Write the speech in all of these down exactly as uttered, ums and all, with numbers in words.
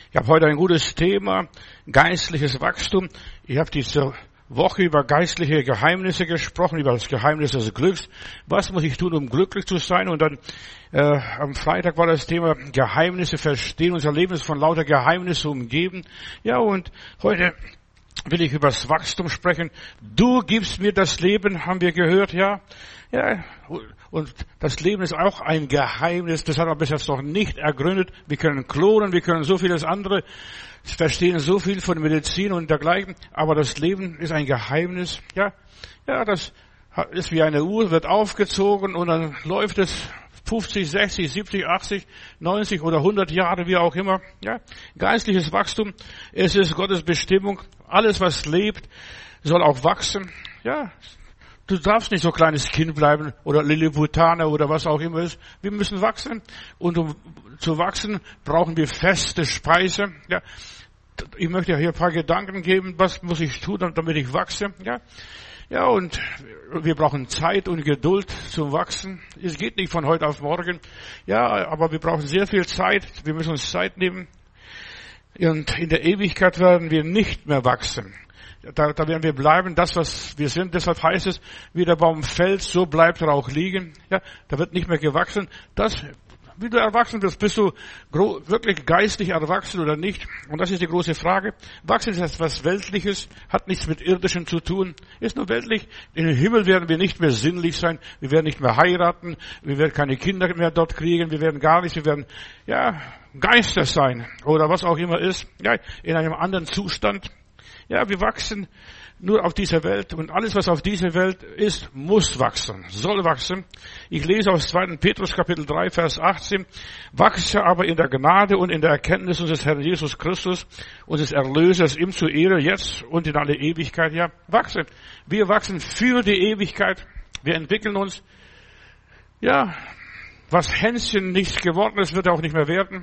Ich habe heute ein gutes Thema, geistliches Wachstum. Ich habe diese Woche über geistliche Geheimnisse gesprochen, über das Geheimnis des Glücks. Was muss ich tun, um glücklich zu sein? Und dann äh, am Freitag war das Thema Geheimnisse verstehen. Unser Leben ist von lauter Geheimnisse umgeben. Ja, und heute will ich über das Wachstum sprechen. Du gibst mir das Leben, haben wir gehört, ja. Ja, und das Leben ist auch ein Geheimnis, das hat man bis jetzt noch nicht ergründet. Wir können klonen, wir können so vieles andere, verstehen so viel von Medizin und dergleichen, aber das Leben ist ein Geheimnis, ja. Ja, das ist wie eine Uhr, wird aufgezogen und dann läuft es fünfzig, sechzig, siebzig, achtzig, neunzig oder hundert Jahre, wie auch immer, ja. Geistliches Wachstum, es ist Gottes Bestimmung. Alles, was lebt, soll auch wachsen, ja. Du darfst nicht so kleines Kind bleiben oder Lilliputaner oder was auch immer ist. Wir müssen wachsen. Und um zu wachsen, brauchen wir feste Speise. Ja, ich möchte hier ein paar Gedanken geben. Was muss ich tun, damit ich wachse? Ja, ja, und wir brauchen Zeit und Geduld zum Wachsen. Es geht nicht von heute auf morgen. Ja, aber wir brauchen sehr viel Zeit. Wir müssen uns Zeit nehmen. Und in der Ewigkeit werden wir nicht mehr wachsen. Da, da werden wir bleiben, das, was wir sind. Deshalb heißt es, wie der Baum fällt, so bleibt er auch liegen. Ja, da wird nicht mehr gewachsen. Das, wie du erwachsen wirst, bist du gro- wirklich geistig erwachsen oder nicht? Und das ist die große Frage. Wachsen ist etwas Weltliches, hat nichts mit Irdischem zu tun, ist nur weltlich. Im Himmel werden wir nicht mehr sinnlich sein, wir werden nicht mehr heiraten, wir werden keine Kinder mehr dort kriegen, wir werden gar nichts, wir werden, ja, Geister sein oder was auch immer ist, ja, in einem anderen Zustand. Ja, wir wachsen nur auf dieser Welt und alles, was auf dieser Welt ist, muss wachsen, soll wachsen. Ich lese aus zweiten Petrus Kapitel drei, Vers achtzehn. Wachse aber in der Gnade und in der Erkenntnis unseres Herrn Jesus Christus, unseres Erlösers, ihm zur Ehre, jetzt und in alle Ewigkeit. Ja, wachsen. Wir wachsen für die Ewigkeit. Wir entwickeln uns. Ja, was Hänschen nicht geworden ist, wird auch nicht mehr werden.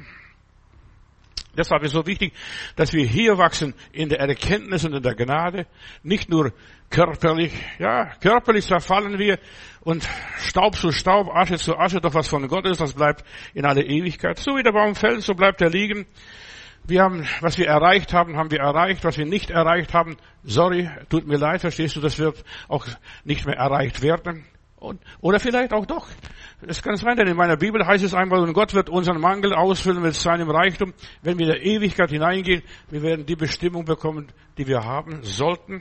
Deshalb ist es so wichtig, dass wir hier wachsen in der Erkenntnis und in der Gnade, nicht nur körperlich. Ja, körperlich zerfallen wir und Staub zu Staub, Asche zu Asche, doch was von Gott ist, das bleibt in alle Ewigkeit. So wie der Baum fällt, so bleibt er liegen. Wir haben, was wir erreicht haben, haben wir erreicht. Was wir nicht erreicht haben, sorry, tut mir leid, verstehst du, das wird auch nicht mehr erreicht werden. Und, oder vielleicht auch doch. Es kann sein, denn in meiner Bibel heißt es einmal, und Gott wird unseren Mangel ausfüllen mit seinem Reichtum. Wenn wir in der Ewigkeit hineingehen, wir werden die Bestimmung bekommen, die wir haben sollten.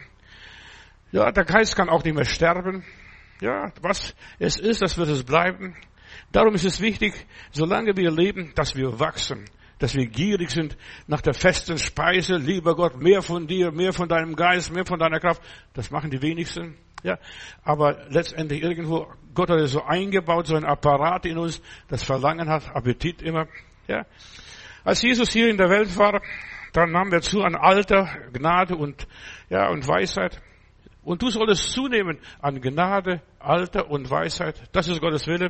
Ja, der Geist kann auch nicht mehr sterben. Ja, was es ist, das wird es bleiben. Darum ist es wichtig, solange wir leben, dass wir wachsen. Dass wir gierig sind nach der festen Speise. Lieber Gott, mehr von dir, mehr von deinem Geist, mehr von deiner Kraft. Das machen die wenigsten. Ja, aber letztendlich irgendwo, Gott hat es so eingebaut, so ein Apparat in uns, das Verlangen hat, Appetit immer. Ja, als Jesus hier in der Welt war, dann nahm er zu an Alter, Gnade und, ja, und Weisheit. Und du solltest zunehmen an Gnade, Alter und Weisheit. Das ist Gottes Wille.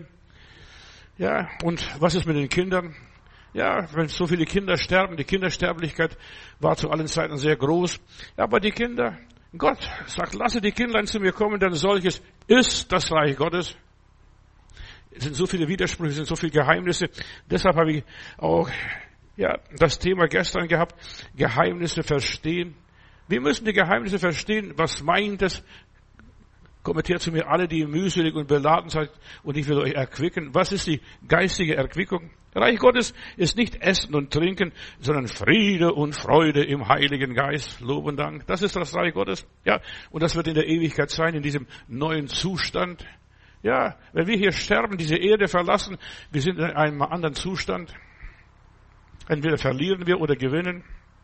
Ja, und was ist mit den Kindern? Ja, wenn so viele Kinder sterben, die Kindersterblichkeit war zu allen Zeiten sehr groß. Ja, aber die Kinder, Gott sagt, lasse die Kindlein zu mir kommen, denn solches ist das Reich Gottes. Es sind so viele Widersprüche, es sind so viele Geheimnisse. Deshalb habe ich auch, ja, das Thema gestern gehabt, Geheimnisse verstehen. Wir müssen die Geheimnisse verstehen. Was meint es? Kommt her zu mir alle, die mühselig und beladen seid, und ich will euch erquicken. Was ist die geistige Erquickung? Reich Gottes ist nicht Essen und Trinken, sondern Friede und Freude im Heiligen Geist. Lob und Dank. Das ist das Reich Gottes. Ja, und das wird in der Ewigkeit sein, in diesem neuen Zustand. Ja, wenn wir hier sterben, diese Erde verlassen, wir sind in einem anderen Zustand. Entweder verlieren wir oder gewinnen.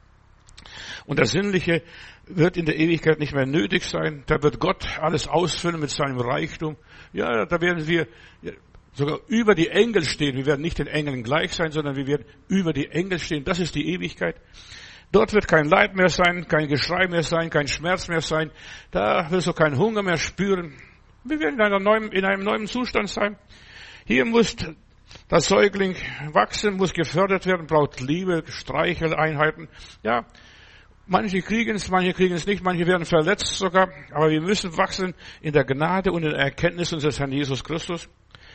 Und das Sinnliche wird in der Ewigkeit nicht mehr nötig sein. Da wird Gott alles ausfüllen mit seinem Reichtum. Ja, da werden wir sogar über die Engel stehen. Wir werden nicht den Engeln gleich sein, sondern wir werden über die Engel stehen. Das ist die Ewigkeit. Dort wird kein Leid mehr sein, kein Geschrei mehr sein, kein Schmerz mehr sein. Da wirst du keinen Hunger mehr spüren. Wir werden in einem neuen, in einem neuen Zustand sein. Hier muss das Säugling wachsen, muss gefördert werden, braucht Liebe, Streicheleinheiten. Ja, manche kriegen es, manche kriegen es nicht, manche werden verletzt sogar. Aber wir müssen wachsen in der Gnade und in der Erkenntnis unseres Herrn Jesus Christus.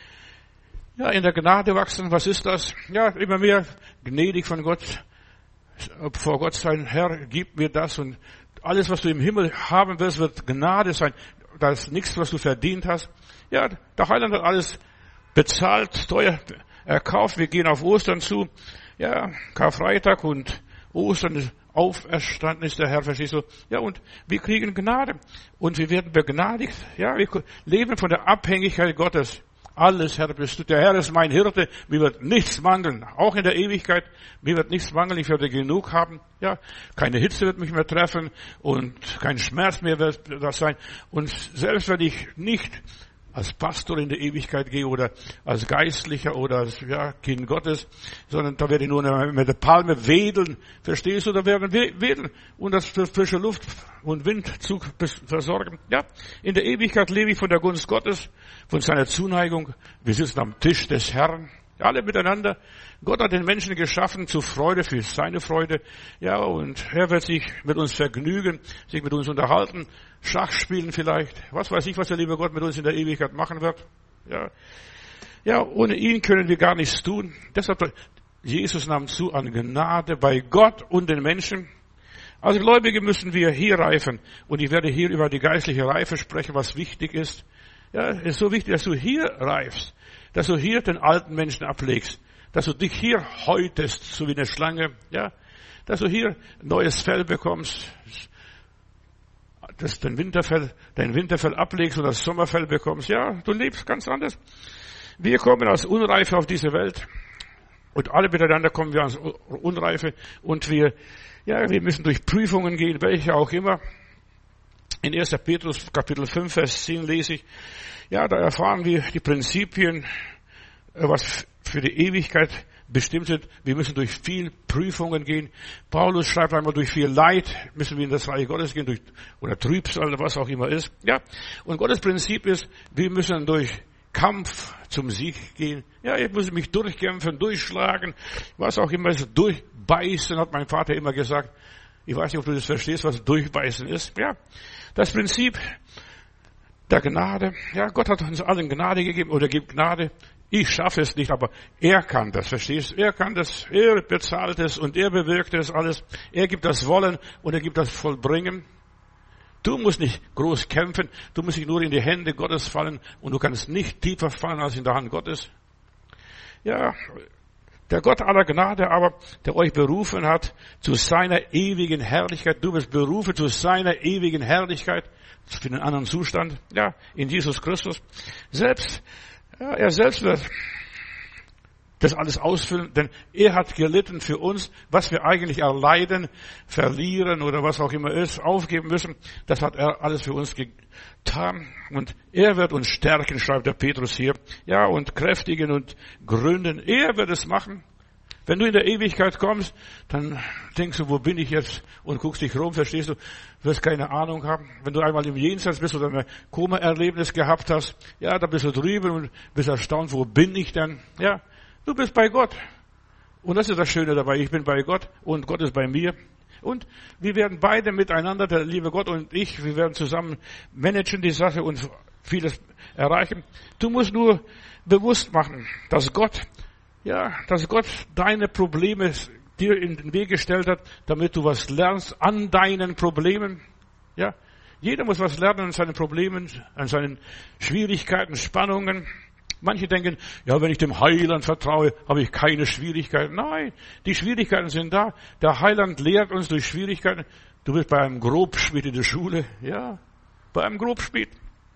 Ja, in der Gnade wachsen, was ist das? Ja, immer mehr gnädig von Gott. vor Gott sein, Herr, gib mir das und alles, was du im Himmel haben wirst, wird Gnade sein. Das ist nichts, was du verdient hast. Ja, der Heiland hat alles bezahlt, teuer erkauft. Wir gehen auf Ostern zu. Ja, Karfreitag und Ostern ist auferstanden ist der Herr, verstehst du? Ja, und wir kriegen Gnade. Und wir werden begnadigt. Ja, wir leben von der Abhängigkeit Gottes. Alles, Herr, bist du. Der Herr ist mein Hirte. Mir wird nichts mangeln. Auch in der Ewigkeit. Mir wird nichts mangeln. Ich werde genug haben. Ja, keine Hitze wird mich mehr treffen. Und kein Schmerz mehr wird das sein. Und selbst wenn ich nicht als Pastor in der Ewigkeit gehe oder als Geistlicher oder als ja, Kind Gottes, sondern da werde ich nur mit der Palme wedeln. Verstehst du? Da werden wir wedeln und das für frische Luft und Windzug versorgen. Ja, in der Ewigkeit lebe ich von der Gunst Gottes, von seiner Zuneigung. Wir sitzen am Tisch des Herrn. Alle miteinander. Gott hat den Menschen geschaffen zur Freude, für seine Freude. Ja, und er wird sich mit uns vergnügen, sich mit uns unterhalten, Schach spielen vielleicht. Was weiß ich, was der liebe Gott mit uns in der Ewigkeit machen wird. Ja, ja, ohne ihn können wir gar nichts tun. Deshalb, Jesus nahm zu an Gnade bei Gott und den Menschen. Als Gläubige müssen wir hier reifen. Und ich werde hier über die geistliche Reife sprechen, was wichtig ist. Ja, es ist so wichtig, dass du hier reifst. Dass du hier den alten Menschen ablegst, dass du dich hier häutest, so wie eine Schlange, ja, dass du hier neues Fell bekommst, dass dein Winterfell, dein Winterfell ablegst und das Sommerfell bekommst, ja, du lebst ganz anders. Wir kommen als Unreife auf diese Welt und alle miteinander kommen wir als Unreife und wir, ja, wir müssen durch Prüfungen gehen, welche auch immer. In erster Petrus Kapitel fünf, Vers zehn lese ich, ja, da erfahren wir die Prinzipien, was für die Ewigkeit bestimmt sind. Wir müssen durch viel Prüfungen gehen. Paulus schreibt einmal, durch viel Leid müssen wir in das Reich Gottes gehen, durch, oder Trübsal, was auch immer ist. Ja, und Gottes Prinzip ist, wir müssen durch Kampf zum Sieg gehen. Ja, ich muss mich durchkämpfen, durchschlagen, was auch immer ist, durchbeißen, hat mein Vater immer gesagt. Ich weiß nicht, ob du das verstehst, was durchbeißen ist. Ja, das Prinzip der Gnade. Ja, Gott hat uns allen Gnade gegeben oder gibt Gnade. Ich schaffe es nicht, aber er kann das, verstehst du? Er kann das, er bezahlt es und er bewirkt es alles. Er gibt das Wollen und er gibt das Vollbringen. Du musst nicht groß kämpfen, du musst dich nur in die Hände Gottes fallen und du kannst nicht tiefer fallen als in der Hand Gottes. Ja, der Gott aller Gnade aber, der euch berufen hat zu seiner ewigen Herrlichkeit. Du bist berufen zu seiner ewigen Herrlichkeit, für einen anderen Zustand, ja, in Jesus Christus. Selbst, ja, er selbst wird das alles ausfüllen, denn er hat gelitten für uns, was wir eigentlich erleiden, verlieren oder was auch immer ist, aufgeben müssen. Das hat er alles für uns getan und er wird uns stärken, schreibt der Petrus hier, ja, und kräftigen und gründen. Er wird es machen. Wenn du in der Ewigkeit kommst, dann denkst du, wo bin ich jetzt? Und guckst dich rum, verstehst du, wirst keine Ahnung haben. Wenn du einmal im Jenseits bist oder ein Koma-Erlebnis gehabt hast, ja, da bist du drüben und bist erstaunt, wo bin ich denn? Ja, du bist bei Gott. Und das ist das Schöne dabei. Ich bin bei Gott und Gott ist bei mir. Und wir werden beide miteinander, der liebe Gott und ich, wir werden zusammen managen die Sache und vieles erreichen. Du musst nur bewusst machen, dass Gott, ja, dass Gott deine Probleme dir in den Weg gestellt hat, damit du was lernst an deinen Problemen. Ja, jeder muss was lernen an seinen Problemen, an seinen Schwierigkeiten, Spannungen. Manche denken, ja, wenn ich dem Heiland vertraue, habe ich keine Schwierigkeiten. Nein, die Schwierigkeiten sind da. Der Heiland lehrt uns durch Schwierigkeiten. Du bist bei einem Grobschmied in der Schule. Ja, bei einem Grobschmied.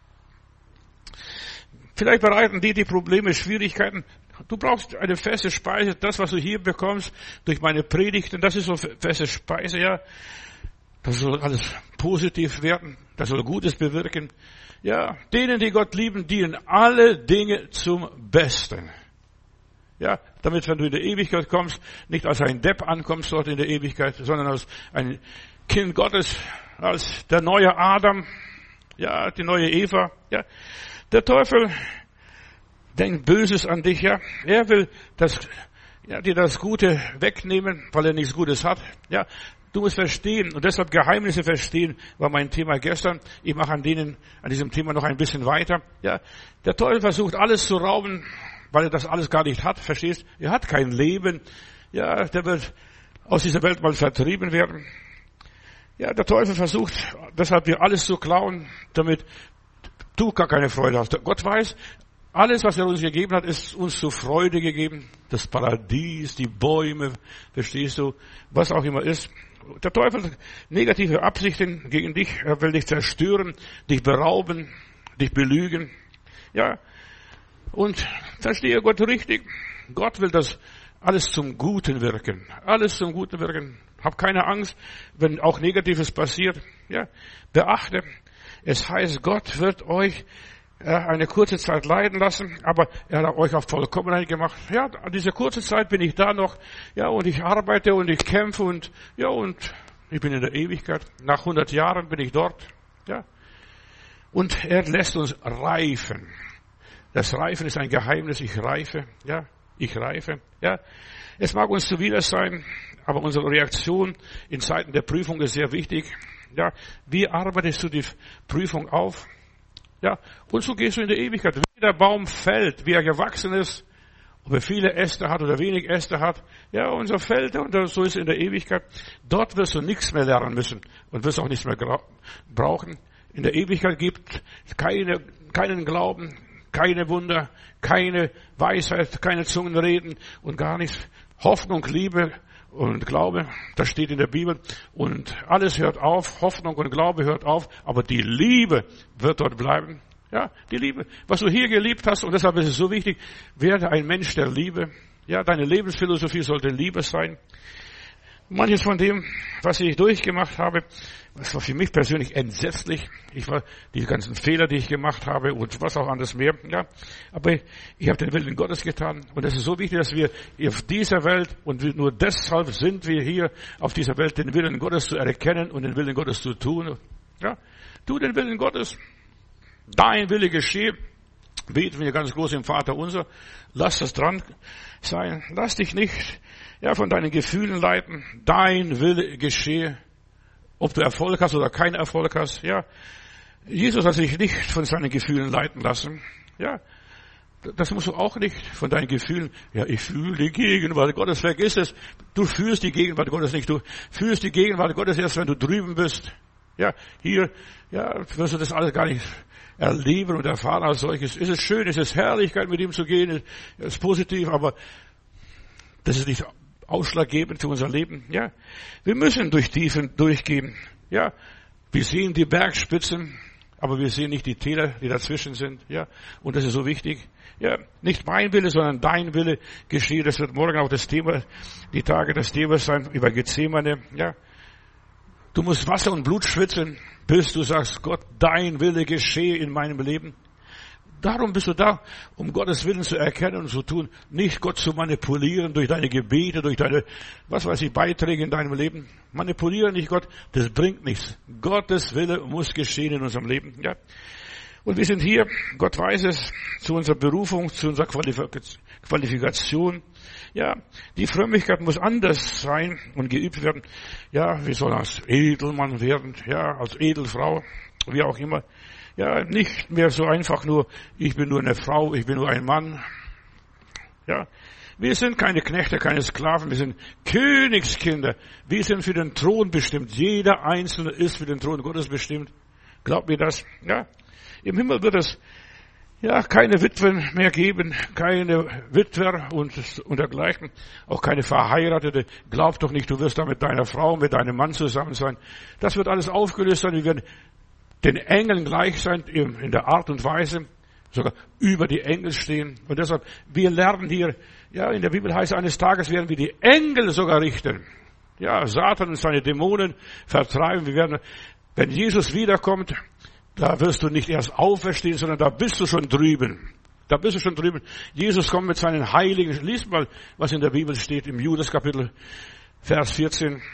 Vielleicht bereiten dir die Probleme Schwierigkeiten. Du brauchst eine feste Speise. Das, was du hier bekommst durch meine Predigten, das ist so feste Speise, ja. Das soll alles positiv werden. Das soll Gutes bewirken. Ja, denen, die Gott lieben, dienen alle Dinge zum Besten. Ja, damit, wenn du in der Ewigkeit kommst, nicht als ein Depp ankommst dort in der Ewigkeit, sondern als ein Kind Gottes, als der neue Adam, ja, die neue Eva, ja. Der Teufel denkt Böses an dich, ja. Er will das, ja, dir das Gute wegnehmen, weil er nichts Gutes hat, ja. Du musst verstehen und deshalb Geheimnisse verstehen war mein Thema gestern. Ich mache an denen, an diesem Thema noch ein bisschen weiter. Ja, der Teufel versucht alles zu rauben, weil er das alles gar nicht hat. Verstehst? Er hat kein Leben. Ja, der wird aus dieser Welt mal vertrieben werden. Ja, der Teufel versucht, deshalb wir alles zu klauen, damit du gar keine Freude hast. Gott weiß, alles, was er uns gegeben hat, ist uns zur Freude gegeben. Das Paradies, die Bäume, verstehst du, was auch immer ist. Der Teufel hat negative Absichten gegen dich. Er will dich zerstören, dich berauben, dich belügen. Ja, und verstehe Gott richtig. Gott will das alles zum Guten wirken. Alles zum Guten wirken. Hab keine Angst, wenn auch Negatives passiert. Ja, beachte, es heißt, Gott wird euch eine kurze Zeit leiden lassen, aber er hat euch auf Vollkommenheit gemacht. Ja, an dieser kurzen Zeit bin ich da noch, ja, und ich arbeite und ich kämpfe und, ja, und ich bin in der Ewigkeit. Nach hundert Jahren bin ich dort, ja. Und er lässt uns reifen. Das Reifen ist ein Geheimnis. Ich reife, ja, ich reife, ja. Es mag uns zuwider sein, aber unsere Reaktion in Zeiten der Prüfung ist sehr wichtig. Ja, wie arbeitest du die Prüfung auf? Ja, und so gehst du in der Ewigkeit. Wie der Baum fällt, wie er gewachsen ist, ob er viele Äste hat oder wenig Äste hat. Ja, unser Feld, und so ist es in der Ewigkeit. Dort wirst du nichts mehr lernen müssen und wirst auch nichts mehr brauchen. In der Ewigkeit gibt es keine, keinen Glauben, keine Wunder, keine Weisheit, keine Zungenreden und gar nichts. Hoffnung, Liebe und Glaube, das steht in der Bibel. Und alles hört auf, Hoffnung und Glaube hört auf, aber die Liebe wird dort bleiben. Ja, die Liebe. Was du hier geliebt hast, und deshalb ist es so wichtig, werde ein Mensch der Liebe. Ja, deine Lebensphilosophie sollte Liebe sein. Manches von dem, was ich durchgemacht habe, das war für mich persönlich entsetzlich. Ich war, die ganzen Fehler, die ich gemacht habe und was auch anderes mehr, ja. Aber ich habe den Willen Gottes getan. Und es ist so wichtig, dass wir auf dieser Welt, und nur deshalb sind wir hier auf dieser Welt, den Willen Gottes zu erkennen und den Willen Gottes zu tun. Ja. Tu den Willen Gottes. Dein Wille geschehe. Beten wir ganz groß im Vater unser. Lass das dran sein. Lass dich nicht, ja, von deinen Gefühlen leiten. Dein Wille geschehe. Ob du Erfolg hast oder keinen Erfolg hast, ja. Jesus hat sich nicht von seinen Gefühlen leiten lassen, ja. Das musst du auch nicht von deinen Gefühlen. Ja, ich fühle die Gegenwart Gottes. Vergiss es. Du fühlst die Gegenwart Gottes nicht. Du fühlst die Gegenwart Gottes erst, wenn du drüben bist. Ja, hier, ja, wirst du das alles gar nicht erleben und erfahren als solches. Es ist schön, es ist Herrlichkeit, mit ihm zu gehen, es ist positiv, aber das ist nicht ausschlaggebend für unser Leben, ja. Wir müssen durch Tiefen durchgehen, ja. Wir sehen die Bergspitzen, aber wir sehen nicht die Täler, die dazwischen sind, ja. Und das ist so wichtig, ja. Nicht mein Wille, sondern dein Wille geschehe. Das wird morgen auch das Thema, die Tage des Themas sein, über Gethsemane, ja. Du musst Wasser und Blut schwitzen, bis du sagst, Gott, dein Wille geschehe in meinem Leben. Darum bist du da, um Gottes Willen zu erkennen und zu tun, nicht Gott zu manipulieren durch deine Gebete, durch deine, was weiß ich, Beiträge in deinem Leben. Manipuliere nicht Gott, das bringt nichts. Gottes Wille muss geschehen in unserem Leben, ja. Und wir sind hier, Gott weiß es, zu unserer Berufung, zu unserer Qualifikation. Ja, die Frömmigkeit muss anders sein und geübt werden. Ja, wir sollen als Edelmann werden, ja, als Edelfrau, wie auch immer. Ja, nicht mehr so einfach nur, ich bin nur eine Frau, ich bin nur ein Mann. Ja, wir sind keine Knechte, keine Sklaven, wir sind Königskinder. Wir sind für den Thron bestimmt. Jeder Einzelne ist für den Thron Gottes bestimmt. Glaubt mir das? Ja. Im Himmel wird es, ja, keine Witwen mehr geben, keine Witwer und, und dergleichen, auch keine Verheiratete. Glaub doch nicht, du wirst da mit deiner Frau, mit deinem Mann zusammen sein. Das wird alles aufgelöst sein. Wir werden den Engeln gleich sein in der Art und Weise, sogar über die Engel stehen. Und deshalb, wir lernen hier, ja, in der Bibel heißt, eines Tages werden wir die Engel sogar richten. Ja, Satan und seine Dämonen vertreiben. Wir werden, wenn Jesus wiederkommt, da wirst du nicht erst auferstehen, sondern da bist du schon drüben. Da bist du schon drüben. Jesus kommt mit seinen Heiligen. Lies mal, was in der Bibel steht, im Judas Kapitel, Vers vierzehn.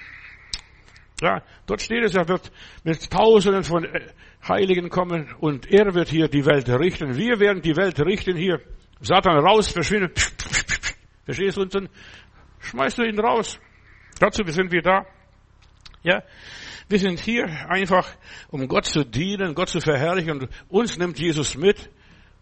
Ja, dort steht es, er wird mit Tausenden von Heiligen kommen und er wird hier die Welt richten. Wir werden die Welt richten hier. Satan raus, verschwinden. Verstehst du? Und dann schmeißt du ihn raus. Dazu sind wir da. Ja, wir sind hier einfach, um Gott zu dienen, Gott zu verherrlichen. Und uns nimmt Jesus mit.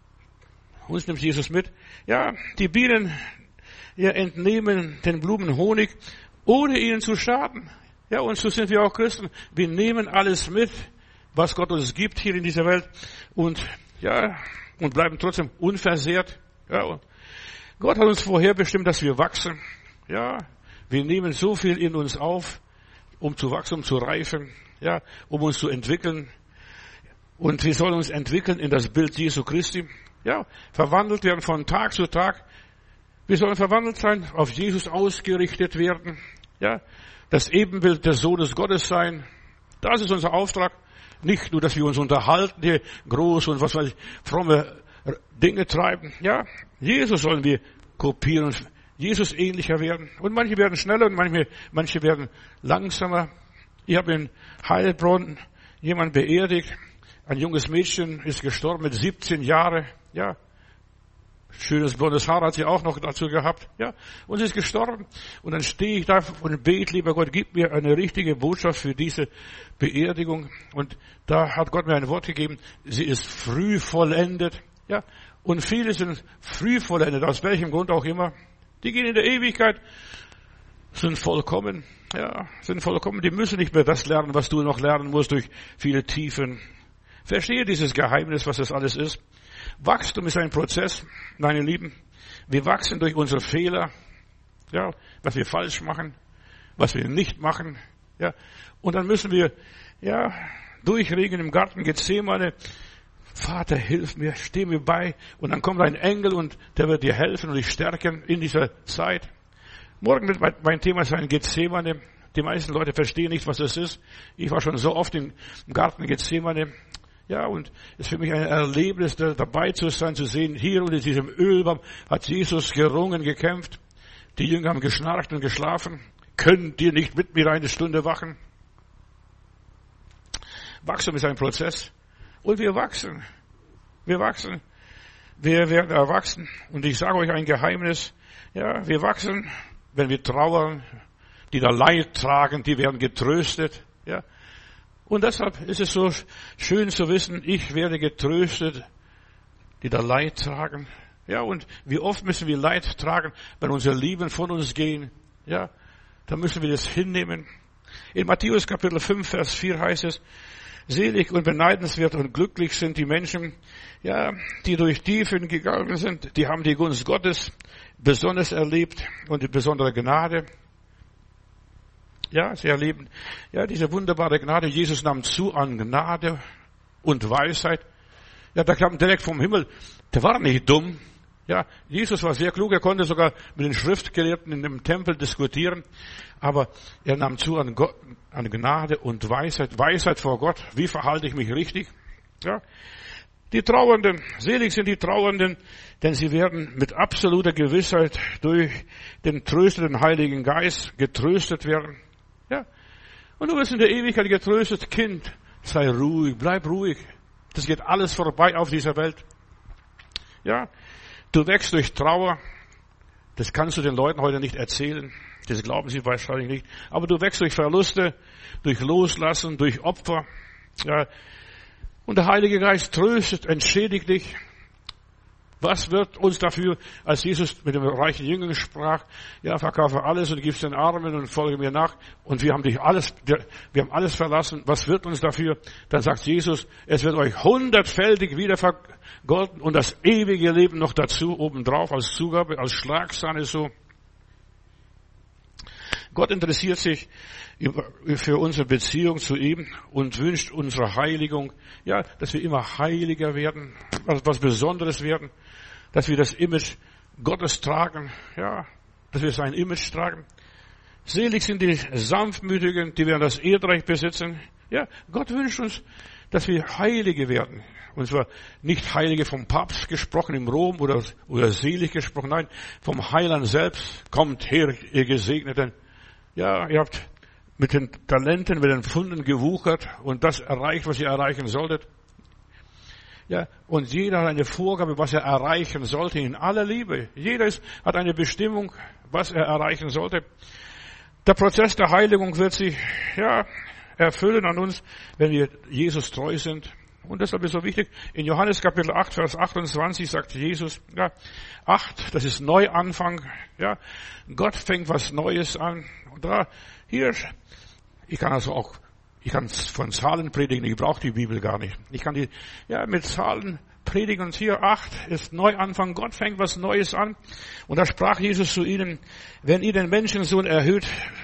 Uns nimmt Jesus mit. Ja, die Bienen, ja, entnehmen den Blumen Honig. ohne ihnen zu schaden. Ja, und so sind wir auch Christen. Wir nehmen alles mit, was Gott uns gibt hier in dieser Welt und, ja, und bleiben trotzdem unversehrt. Ja, und Gott hat uns vorherbestimmt, dass wir wachsen. Ja, wir nehmen so viel in uns auf, um zu wachsen, um zu reifen, ja, um uns zu entwickeln. Und wir sollen uns entwickeln in das Bild Jesu Christi. Ja, verwandelt werden von Tag zu Tag. Wir sollen verwandelt sein, auf Jesus ausgerichtet werden. Ja, das Ebenbild des Sohnes Gottes sein. Das ist unser Auftrag. Nicht nur, dass wir uns unterhalten, die groß und was weiß ich, fromme Dinge treiben. Ja, Jesus sollen wir kopieren und Jesus ähnlicher werden. Und manche werden schneller und manche, manche werden langsamer. Ich habe in Heilbronn jemanden beerdigt. Ein junges Mädchen ist gestorben mit siebzehn Jahren. Ja, schönes blondes Haar hat sie auch noch dazu gehabt. Ja, und sie ist gestorben. Und dann stehe ich da und bete, lieber Gott, gib mir eine richtige Botschaft für diese Beerdigung. Und da hat Gott mir ein Wort gegeben. Sie ist früh vollendet. Ja, und viele sind früh vollendet, aus welchem Grund auch immer. Die gehen in der Ewigkeit, sind vollkommen. Ja, sind vollkommen. Die müssen nicht mehr das lernen, was du noch lernen musst durch viele Tiefen. Verstehe dieses Geheimnis, was das alles ist. Wachstum ist ein Prozess, meine Lieben. Wir wachsen durch unsere Fehler, ja, was wir falsch machen, was wir nicht machen, ja. Und dann müssen wir, ja, durchregen im Garten Gethsemane. Vater, hilf mir, steh mir bei. Und dann kommt ein Engel und der wird dir helfen und dich stärken in dieser Zeit. Morgen wird mein Thema sein Gethsemane. Die meisten Leute verstehen nicht, was das ist. Ich war schon so oft im Garten Gethsemane. Ja, und es ist für mich ein Erlebnis, dabei zu sein, zu sehen, hier unter diesem Ölbaum hat Jesus gerungen, gekämpft. Die Jünger haben geschnarcht und geschlafen. Könnt ihr nicht mit mir eine Stunde wachen? Wachstum ist ein Prozess. Und wir wachsen. Wir wachsen. Wir werden erwachsen. Und ich sage euch ein Geheimnis. Ja, wir wachsen, wenn wir trauern. Die da Leid tragen, die werden getröstet. Ja. Und deshalb ist es so schön zu wissen, ich werde getröstet, die da Leid tragen. Ja, und wie oft müssen wir Leid tragen, wenn unsere Lieben von uns gehen. Ja, da müssen wir das hinnehmen. In Matthäus Kapitel fünf, Vers vier heißt es, selig und beneidenswert und glücklich sind die Menschen, ja, die durch Tiefen gegangen sind, die haben die Gunst Gottes besonders erlebt und die besondere Gnade. Ja, sie erleben, ja, diese wunderbare Gnade. Jesus nahm zu an Gnade und Weisheit. Ja, da kam direkt vom Himmel. Der war nicht dumm. Ja, Jesus war sehr klug. Er konnte sogar mit den Schriftgelehrten in dem Tempel diskutieren. Aber er nahm zu an Gott, an Gnade und Weisheit. Weisheit vor Gott. Wie verhalte ich mich richtig? Ja. Die Trauernden, selig sind die Trauernden, denn sie werden mit absoluter Gewissheit durch den tröstenden Heiligen Geist getröstet werden. Ja. Und du wirst in der Ewigkeit getröstet, Kind. Sei ruhig, bleib ruhig. Das geht alles vorbei auf dieser Welt. Ja. Du wächst durch Trauer. Das kannst du den Leuten heute nicht erzählen. Das glauben sie wahrscheinlich nicht. Aber du wächst durch Verluste, durch Loslassen, durch Opfer. Ja. Und der Heilige Geist tröstet, entschädigt dich. Was wird uns dafür, als Jesus mit dem reichen Jüngern sprach, ja, verkaufe alles und gib's den Armen und folge mir nach. Und wir haben dich alles, wir haben alles verlassen. Was wird uns dafür? Dann sagt Jesus, es wird euch hundertfältig wieder vergolten und das ewige Leben noch dazu, obendrauf, als Zugabe, als Schlagsahne so. Gott interessiert sich für unsere Beziehung zu ihm und wünscht unsere Heiligung, ja, dass wir immer heiliger werden, was Besonderes werden, dass wir das Image Gottes tragen, ja, dass wir sein Image tragen. Selig sind die Sanftmütigen, die werden das Erdreich besitzen. Ja, Gott wünscht uns, dass wir Heilige werden. Und zwar nicht Heilige vom Papst gesprochen in Rom oder, oder selig gesprochen, nein, vom Heiland selbst. Kommt her, ihr Gesegneten. Ja, ihr habt mit den Talenten, mit den Pfunden gewuchert und das erreicht, was ihr erreichen solltet. Ja, und jeder hat eine Vorgabe, was er erreichen sollte in aller Liebe. Jeder ist, hat eine Bestimmung, was er erreichen sollte. Der Prozess der Heiligung wird sich, ja, erfüllen an uns, wenn wir Jesus treu sind Und deshalb ist so wichtig, in Johannes Kapitel acht, Vers achtundzwanzig sagt Jesus, ja, acht, das ist Neuanfang, ja, Gott fängt was Neues an. Und da, hier, ich kann also auch, ich kann von Zahlen predigen, ich brauche die Bibel gar nicht. Ich kann die, ja, mit Zahlen predigen und hier acht ist Neuanfang, Gott fängt was Neues an. Und da sprach Jesus zu ihnen, wenn ihr den Menschensohn erhöht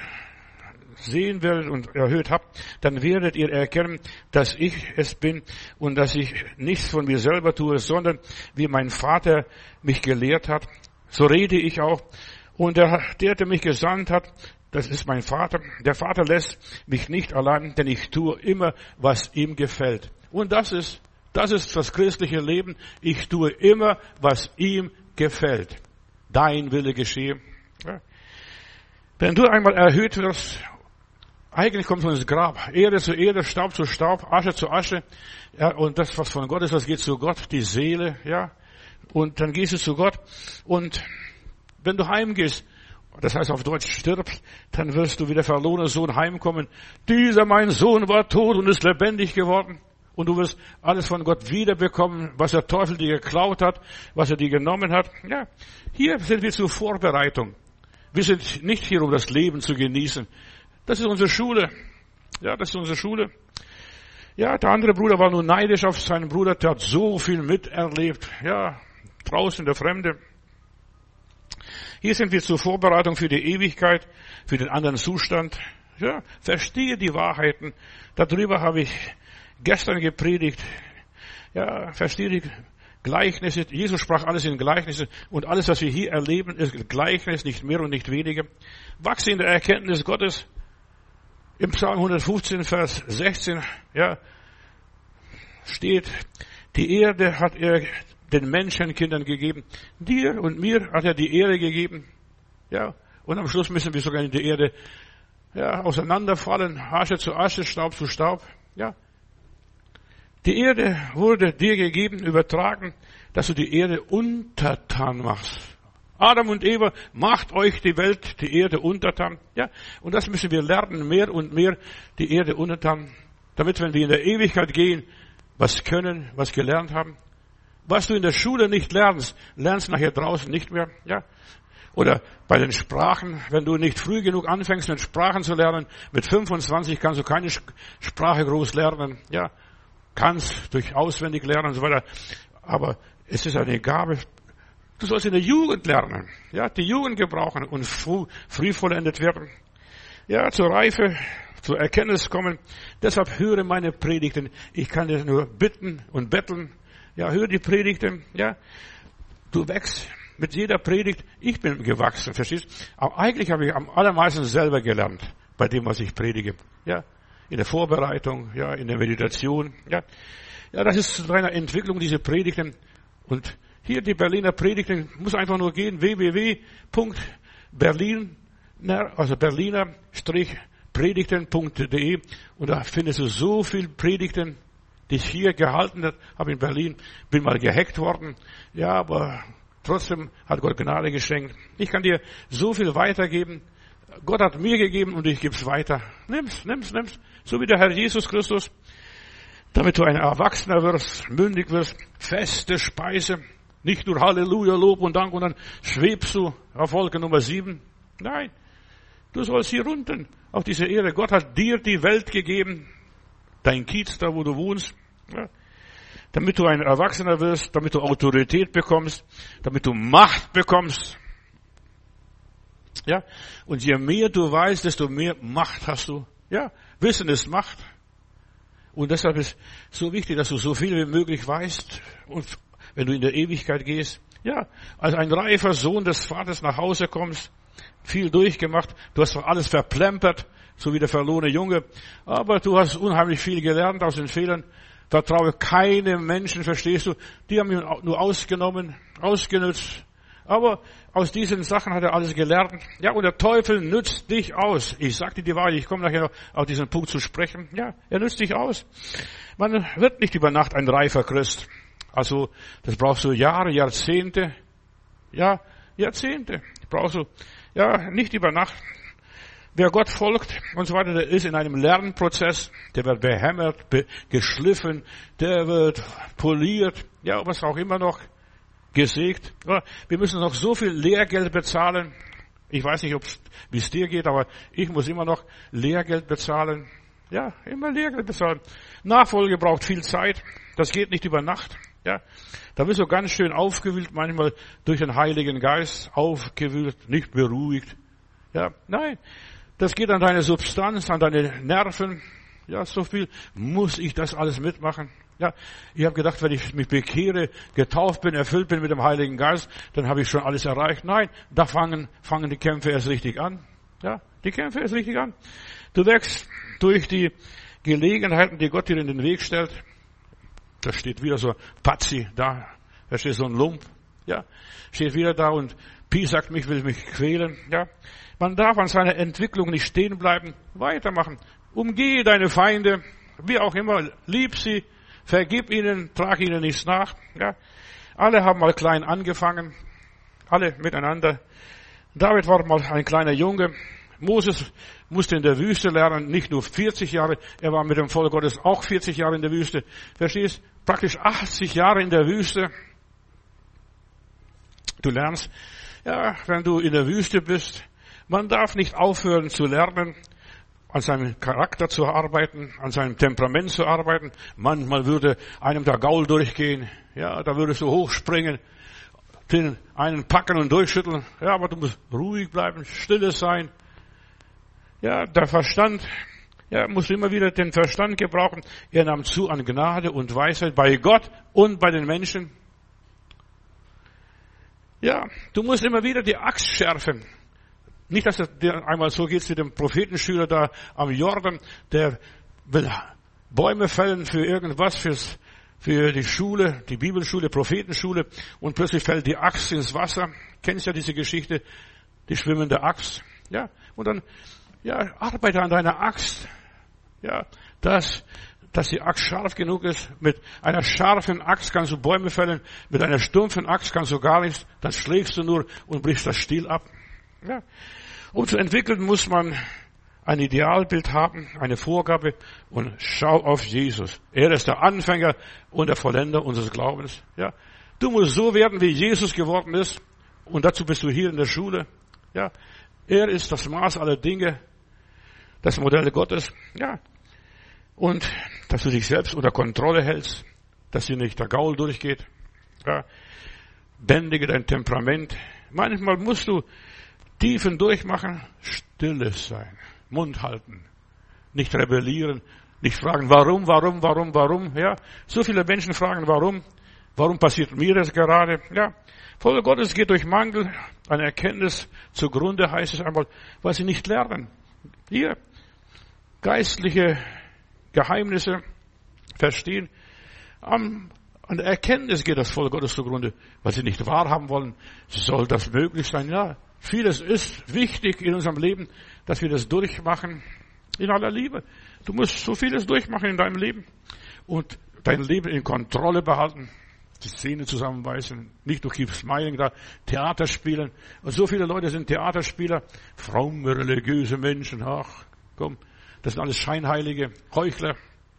sehen werdet und erhöht habt, dann werdet ihr erkennen, dass ich es bin und dass ich nichts von mir selber tue, sondern wie mein Vater mich gelehrt hat, so rede ich auch. Und der, der, der mich gesandt hat, das ist mein Vater. Der Vater lässt mich nicht allein, denn ich tue immer, was ihm gefällt. Und das ist, das ist das christliche Leben. Ich tue immer, was ihm gefällt. Dein Wille geschehe. Ja. Wenn du einmal erhöht wirst, eigentlich kommt man ins Grab. Erde zu Erde, Staub zu Staub, Asche zu Asche. Ja, und das, was von Gott ist, das geht zu Gott, die Seele, ja. Und dann gehst du zu Gott. Und wenn du heimgehst, das heißt auf Deutsch stirbst, dann wirst du wie der verlorene Sohn heimkommen. Dieser mein Sohn war tot und ist lebendig geworden. Und du wirst alles von Gott wiederbekommen, was der Teufel dir geklaut hat, was er dir genommen hat. Ja, hier sind wir zur Vorbereitung. Wir sind nicht hier, um das Leben zu genießen. Das ist unsere Schule. Ja, das ist unsere Schule. Ja, der andere Bruder war nur neidisch auf seinen Bruder, der hat so viel miterlebt. Ja, draußen in der Fremde. Hier sind wir zur Vorbereitung für die Ewigkeit, für den anderen Zustand. Ja, verstehe die Wahrheiten. Darüber habe ich gestern gepredigt. Ja, verstehe die Gleichnisse. Jesus sprach alles in Gleichnissen. Und alles, was wir hier erleben, ist Gleichnis, nicht mehr und nicht weniger. Wachse in der Erkenntnis Gottes. Im Psalm hundertfünfzehn, Vers sechzehn, ja, steht, die Erde hat er den Menschenkindern gegeben. Dir und mir hat er die Erde gegeben. Ja, und am Schluss müssen wir sogar in die Erde, ja, auseinanderfallen. Asche zu Asche, Staub zu Staub. Ja. Die Erde wurde dir gegeben, übertragen, dass du die Erde untertan machst. Adam und Eva, macht euch die Welt, die Erde untertan. Ja, und das müssen wir lernen, mehr und mehr die Erde untertan, damit, wenn wir in der Ewigkeit gehen, was können, was gelernt haben. Was du in der Schule nicht lernst, lernst nachher draußen nicht mehr. Ja, oder bei den Sprachen, wenn du nicht früh genug anfängst, mit Sprachen zu lernen, mit fünfundzwanzig kannst du keine Sprache groß lernen. Ja, kannst durch auswendig lernen und so weiter. Aber es ist eine Gabe. Du sollst in der Jugend lernen, ja, die Jugend gebrauchen und früh, früh vollendet werden. Ja, zur Reife, zur Erkenntnis kommen. Deshalb höre meine Predigten. Ich kann dir nur bitten und betteln. Ja, höre die Predigten, ja. Du wächst mit jeder Predigt. Ich bin gewachsen, verstehst? Aber eigentlich habe ich am allermeisten selber gelernt bei dem, was ich predige. Ja, in der Vorbereitung, ja, in der Meditation, ja. Ja, das ist zu einer Entwicklung, diese Predigten. Und hier die Berliner Predigten, muss einfach nur gehen, w w w punkt berliner, also berliner-predigten punkt de und da findest du so viel Predigten, die ich hier gehalten habe in Berlin. Bin mal gehackt worden, ja, aber trotzdem hat Gott Gnade geschenkt. Ich kann dir so viel weitergeben. Gott hat mir gegeben und ich gebe es weiter. Nimm's, nimm's, nimm's. So wie der Herr Jesus Christus, damit du ein Erwachsener wirst, mündig wirst, feste Speise. Nicht nur Halleluja, Lob und Dank und dann schwebst du auf Wolke Nummer sieben. Nein, du sollst hier unten auf diese Erde. Gott hat dir die Welt gegeben, dein Kiez, da wo du wohnst, ja, damit du ein Erwachsener wirst, damit du Autorität bekommst, damit du Macht bekommst. Ja, und je mehr du weißt, desto mehr Macht hast du. Ja, Wissen ist Macht. Und deshalb ist so wichtig, dass du so viel wie möglich weißt und wenn du in der Ewigkeit gehst, ja, als ein reifer Sohn des Vaters nach Hause kommst, viel durchgemacht, du hast doch alles verplempert, so wie der verlorene Junge, aber du hast unheimlich viel gelernt aus den Fehlern. Vertraue keinem Menschen, verstehst du? Die haben ihn nur ausgenommen, ausgenutzt. Aber aus diesen Sachen hat er alles gelernt. Ja, und der Teufel nützt dich aus. Ich sag dir die Wahrheit, ich komme nachher noch auf diesen Punkt zu sprechen. Ja, er nützt dich aus. Man wird nicht über Nacht ein reifer Christ. Also, das brauchst du Jahre, Jahrzehnte. Ja, Jahrzehnte. Brauchst du, ja, nicht über Nacht. Wer Gott folgt und so weiter, der ist in einem Lernprozess, der wird behämmert, be- geschliffen, der wird poliert, ja, was auch immer noch, gesägt. Ja, wir müssen noch so viel Lehrgeld bezahlen. Ich weiß nicht, wie es dir geht, aber ich muss immer noch Lehrgeld bezahlen. Ja, immer Lehrgeld bezahlen. Nachfolge braucht viel Zeit. Das geht nicht über Nacht. Ja, da bist du ganz schön aufgewühlt, manchmal durch den Heiligen Geist, aufgewühlt, nicht beruhigt. Ja, nein. Das geht an deine Substanz, an deine Nerven. Ja, so viel muss ich das alles mitmachen. Ja, ich habe gedacht, wenn ich mich bekehre, getauft bin, erfüllt bin mit dem Heiligen Geist, dann habe ich schon alles erreicht. Nein, da fangen, fangen die Kämpfe erst richtig an. Ja, die Kämpfe erst richtig an. Du wächst durch die Gelegenheiten, die Gott dir in den Weg stellt. Da steht wieder so Patzi da. Da steht so ein Lump. Ja, steht wieder da und Pi sagt mich, will mich quälen. Ja, man darf an seiner Entwicklung nicht stehen bleiben. Weitermachen. Umgehe deine Feinde. Wie auch immer. Lieb sie. Vergib ihnen, trag ihnen nichts nach. Ja. Alle haben mal klein angefangen. Alle miteinander. David war mal ein kleiner Junge. Moses musste in der Wüste lernen, nicht nur vierzig Jahre. Er war mit dem Volk Gottes auch vierzig Jahre in der Wüste. Verstehst? Praktisch achtzig Jahre in der Wüste. Du lernst, ja, wenn du in der Wüste bist, man darf nicht aufhören zu lernen, an seinem Charakter zu arbeiten, an seinem Temperament zu arbeiten. Manchmal würde einem der Gaul durchgehen. Ja, da würdest du hochspringen, den einen packen und durchschütteln. Ja, aber du musst ruhig bleiben, stille sein. Ja, der Verstand, ja, musst du immer wieder den Verstand gebrauchen. Er nahm zu an Gnade und Weisheit bei Gott und bei den Menschen. Ja, du musst immer wieder die Axt schärfen. Nicht, dass es dir einmal so geht wie dem Prophetenschüler da am Jordan, der will Bäume fällen für irgendwas, fürs, für die Schule, die Bibelschule, Prophetenschule, und plötzlich fällt die Axt ins Wasser. Kennst ja diese Geschichte, die schwimmende Axt. Ja, und dann, ja, arbeite an deiner Axt. Ja, dass, dass die Axt scharf genug ist. Mit einer scharfen Axt kannst du Bäume fällen, mit einer stumpfen Axt kannst du gar nichts, dann schlägst du nur und brichst das Stiel ab. Ja. Um zu entwickeln, muss man ein Idealbild haben, eine Vorgabe, und schau auf Jesus. Er ist der Anfänger und der Vollender unseres Glaubens. Ja. Du musst so werden, wie Jesus geworden ist, und dazu bist du hier in der Schule. Ja. Er ist das Maß aller Dinge, das Modell Gottes. Ja. Und dass du dich selbst unter Kontrolle hältst, dass dir nicht der Gaul durchgeht. Ja. Bändige dein Temperament. Manchmal musst du Tiefen durchmachen, stilles sein, Mund halten, nicht rebellieren, nicht fragen, warum, warum, warum, warum, ja. So viele Menschen fragen, warum, warum passiert mir das gerade, ja. Volk Gottes geht durch Mangel an Erkenntnis zugrunde, heißt es einmal, weil sie nicht lernen. Hier, geistliche Geheimnisse verstehen, an der Erkenntnis geht das Volk Gottes zugrunde, weil sie nicht wahrhaben wollen. Soll das möglich sein? Ja. Vieles ist wichtig in unserem Leben, dass wir das durchmachen in aller Liebe. Du musst so vieles durchmachen in deinem Leben und dein Leben in Kontrolle behalten, die Zähne zusammenbeißen, nicht durch Keep Smiling da Theater spielen. Und so viele Leute sind Theaterspieler, fromme, religiöse Menschen. Ach, komm, das sind alles Scheinheilige, Heuchler.